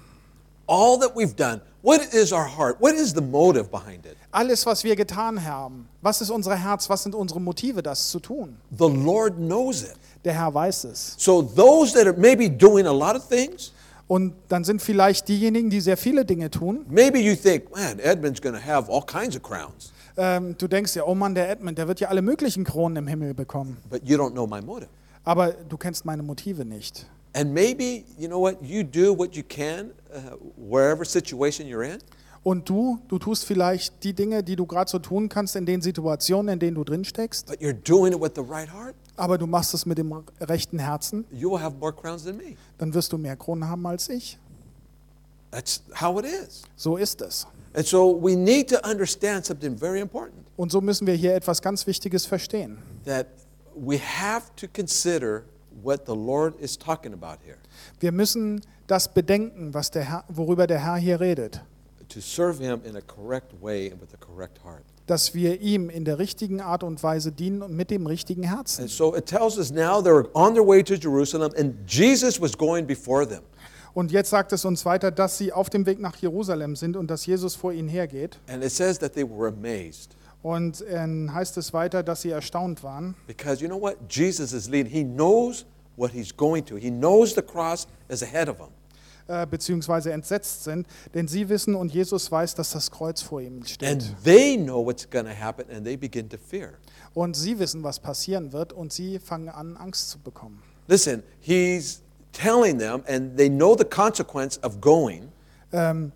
All that we've done, what is our heart? What is the motive behind it? Alles, was wir getan haben, was ist unser Herz, was sind unsere Motive, das zu tun? The Lord knows it. Der Herr weiß es. So those that are maybe doing a lot of things, Und dann sind vielleicht diejenigen, die sehr viele Dinge tun. maybe you think, man, Edmund's going to have all kinds of crowns. Ähm, du denkst ja, oh Mann, der Edmund, der wird ja alle möglichen Kronen im Himmel bekommen. But you don't know my motive. Aber du kennst meine Motive nicht. And maybe, you know what, you do what you can, uh, wherever situation you're in. Und du, du tust vielleicht die Dinge, die du gerade so tun kannst in den Situationen, in denen du drin steckst, But you're doing it with the right heart. aber du machst es mit dem rechten Herzen, You will have more crowns than me. dann wirst du mehr Kronen haben als ich. That's how it is. So ist es. And so we need to understand something very important. Und so müssen wir hier etwas ganz Wichtiges verstehen. That we have to consider what the Lord is talking about here. Wir müssen das bedenken, was der Herr, worüber der Herr hier redet, To serve Him in a correct way and with a correct heart. dass wir ihm in der richtigen Art und Weise dienen und mit dem richtigen Herzen. And so it tells us now they were on their way to Jerusalem and Jesus was going before them. Und jetzt sagt es uns weiter, dass sie auf dem Weg nach Jerusalem sind und dass Jesus vor ihnen hergeht. And it says that they were amazed. Und dann heißt es weiter, dass sie erstaunt waren. Because you know what? Jesus is leading. He knows what He's going to. He knows the cross is ahead of Him. Äh, beziehungsweise entsetzt sind, denn sie wissen und Jesus weiß, dass das Kreuz vor ihm And steht. they know what's going to happen and they begin to fear. Und sie wissen, was passieren wird und sie fangen an, Angst zu bekommen. Listen, He's telling them and they know the consequence of going. Ähm,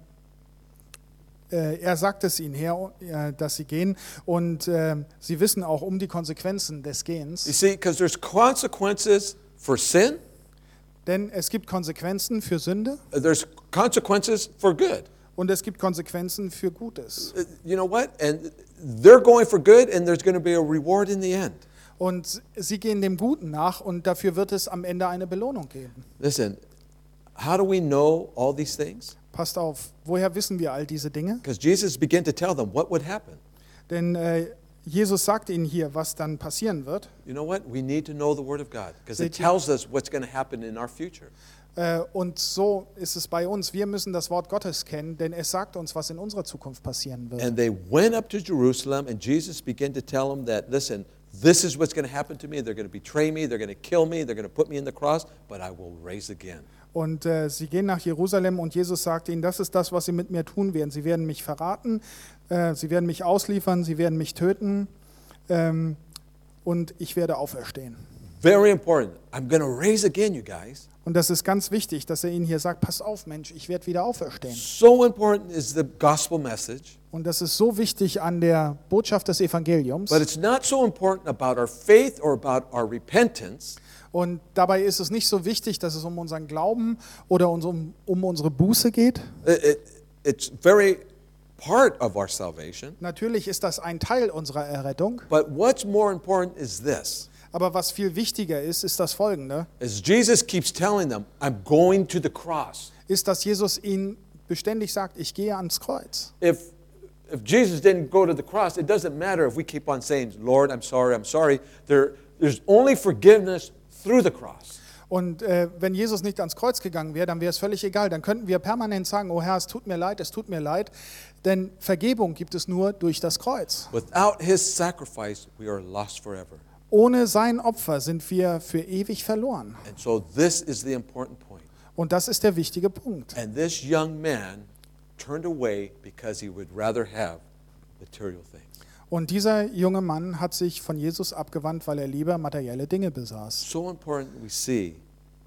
äh, er sagt es ihnen her, äh, dass sie gehen und äh, sie wissen auch um die Konsequenzen des You Gehens, see, because there's consequences for sin, denn es gibt Konsequenzen für Sünde there's consequences for good. und es gibt Konsequenzen für Gutes. Uh, You know what? And they're going for good and there's going to be a reward in the end. Und sie gehen dem Guten nach und dafür wird es am Ende eine Belohnung geben. Listen, how do we know all these things? Passt auf, woher wissen wir all diese Dinge? Because Jesus began to tell them what would happen. Denn äh, Jesus sagt ihnen hier, was dann passieren wird. You know what? We need to know the Word of God because it Seht ihr- tells us what's going to happen in our future. Äh, und so ist es bei uns. Wir müssen das Wort Gottes kennen, denn es sagt uns, was in unserer Zukunft passieren wird. And they went up to Jerusalem, and Jesus began to tell them that, listen, this is what's going to happen to me. They're going to betray me. They're going to kill me. They're going to put me in the cross, but I will raise again. Und äh, sie gehen nach Jerusalem und Jesus sagt ihnen, das ist das, was sie mit mir tun werden. Sie werden mich verraten, äh, sie werden mich ausliefern, sie werden mich töten ähm, und ich werde auferstehen. Very important. I'm going to raise again, you guys. Und das ist ganz wichtig, dass er ihnen hier sagt, pass auf Mensch, ich werde wieder auferstehen. So important is the gospel message, Und das ist so wichtig an der Botschaft des Evangeliums. but it's not so important about our faith or about our repentance. Und dabei ist es nicht so wichtig, dass es um unseren Glauben oder uns um, um unsere Buße geht. It, it, it's very part of our salvation. Natürlich ist das ein Teil unserer Errettung. But what's more important is this. Aber was viel wichtiger ist, ist das Folgende, As Jesus keeps telling them, I'm going to the cross. ist, dass Jesus ihnen beständig sagt, ich gehe ans Kreuz. If, if Jesus didn't go to the cross, it doesn't matter if we keep on saying, Lord, I'm sorry, I'm sorry. There, there's only forgiveness through the cross. Und äh, wenn Jesus nicht ans Kreuz gegangen wäre, dann wäre es völlig egal. Dann könnten wir permanent sagen, oh Herr, es tut mir leid, es tut mir leid. Denn Vergebung gibt es nur durch das Kreuz. Without His sacrifice, we are lost forever. Ohne sein Opfer sind wir für ewig verloren. And so this is the important point. Und das ist der wichtige Punkt. And this young man turned away because he would rather have material things. Und dieser junge Mann hat sich von Jesus abgewandt, weil er lieber materielle Dinge besaß. So important we see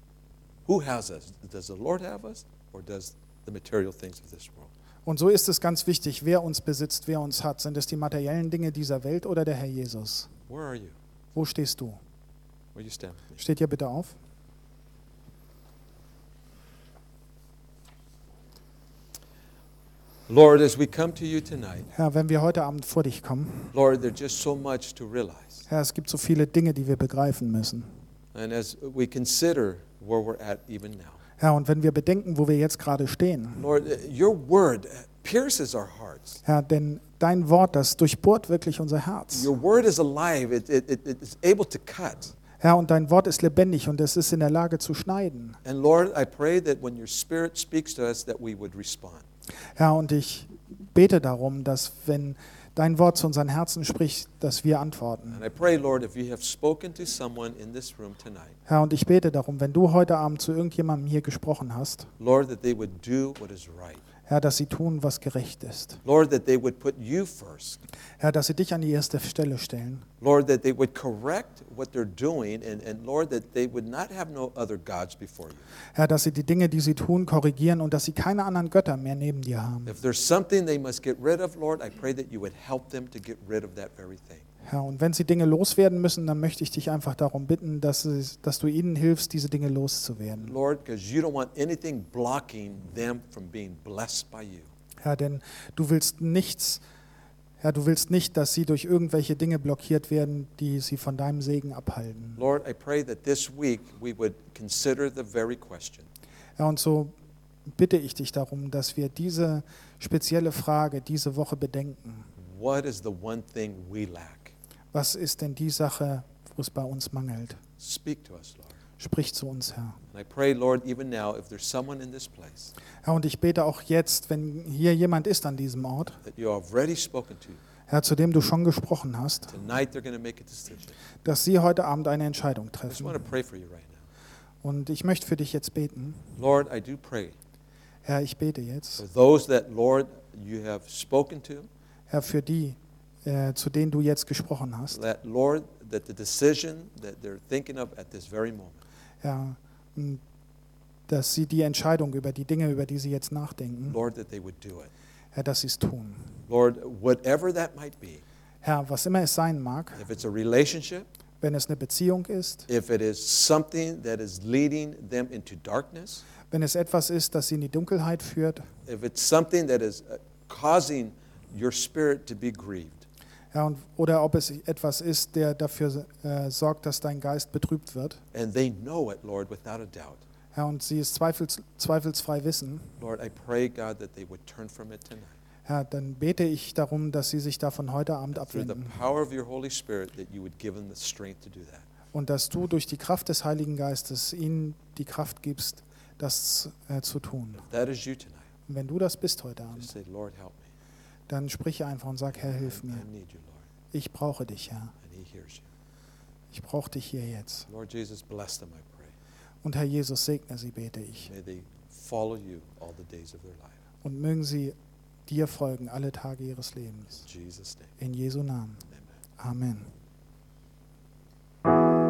who has us. Does the Lord have us or does the material things of this world? Und so ist es ganz wichtig, wer uns besitzt, wer uns hat. Sind es die materiellen Dinge dieser Welt oder der Herr Jesus? Where are you? Wo stehst du? Will you stand with me? Steht ihr bitte auf. Lord, as we come to you tonight, Herr, wenn wir heute Abend vor dich kommen, Lord, there's just so much to realize. Herr, es gibt so viele Dinge, die wir begreifen müssen. And as we consider where we're at even now, Herr, und wenn wir bedenken, wo wir jetzt gerade stehen, Lord, your word pierces our hearts. Herr, denn dein Wort, das durchbohrt wirklich unser Herz. Your word is alive. It, it, it, it's able to cut. Herr, und dein Wort ist lebendig und es ist in der Lage zu schneiden. And Lord, I pray that when your spirit speaks to us, that we would respond. Herr, und ich bete darum, dass wenn dein Wort zu unseren Herzen spricht, dass wir antworten. And I pray, Lord, if you have spoken to someone in this room tonight, Herr, und ich bete darum, wenn du heute Abend zu irgendjemandem hier gesprochen hast, Lord, that they would do what is right. Herr, dass sie tun, was gerecht ist. Lord, that they would put you first. Herr, dass sie dich an die erste Stelle stellen. Lord, that they would correct what they're doing, and, and Lord, that they would not have no other gods before you. Herr, dass sie die Dinge, die sie tun, korrigieren und dass sie keine anderen Götter mehr neben dir haben. If there's something they must get rid of, Lord, I pray that you would help them to get rid of that very thing. Herr, und wenn sie Dinge loswerden müssen, dann möchte ich dich einfach darum bitten, dass, es, dass du ihnen hilfst, diese Dinge loszuwerden. Lord, because you don't want anything blocking them from being blessed by you. Herr, denn du willst nichts, Herr, du willst nicht, dass sie durch irgendwelche Dinge blockiert werden, die sie von deinem Segen abhalten. Lord, I pray that this week we would consider the very question. Ja, und so bitte ich dich darum, dass wir diese spezielle Frage diese Woche bedenken. What is the one thing we lack? Was ist denn die Sache, wo es bei uns mangelt? Speak to us, Lord. Sprich zu uns, Herr. And I pray, Lord, even now, if there's someone in this place Herr, und ich bete auch jetzt, wenn hier jemand ist an diesem Ort, that you have already spoken to, Herr, zu dem du schon gesprochen hast, tonight they're going to make a decision. dass sie heute Abend eine Entscheidung I just treffen. want to pray for you right now. Und ich möchte für dich jetzt beten. Lord, I do pray Herr, ich bete jetzt. for those that, Lord, you have spoken to, Herr, für die, äh, zu denen du jetzt gesprochen hast. that, Lord, that the decision that they're thinking of at this very moment, Herr, m, dass sie die Entscheidung über die Dinge, über die sie jetzt nachdenken, Lord, that they would do it. Herr, dass sie es tun. Lord, whatever that might be, Herr, was immer es sein mag, if it's a relationship, wenn es eine Beziehung ist, if it is something that is leading them into darkness, wenn es etwas ist, das sie in die Dunkelheit führt, if it's something that is uh, causing your spirit to be grieved, Herr, und, oder ob es etwas ist, der dafür äh, sorgt, dass dein Geist betrübt wird, and they know it, Lord, without a doubt. Herr, und sie es zweifels, zweifelsfrei wissen, Lord, I pray, God, that they would turn from it tonight. Herr, dann bete ich darum, dass sie sich davon heute Abend Through the abwenden power of your Holy Spirit, that you would give them the strength to do that. und dass du durch die Kraft des Heiligen Geistes ihnen die Kraft gibst, das äh, zu tun. If that is you tonight, Und wenn du das bist heute just Abend, say, Lord, help me. dann sprich einfach und sag, Herr, hilf I mir. need you, Lord. Ich brauche dich, Herr. And he hears you. Ich brauche dich hier jetzt. Lord Jesus, bless them, I pray. Und Herr Jesus, segne sie, bete ich. May they follow you all the days of their life. Und mögen sie dir folgen alle Tage ihres Lebens. In Jesus' name, In Jesu Namen. amen. Amen.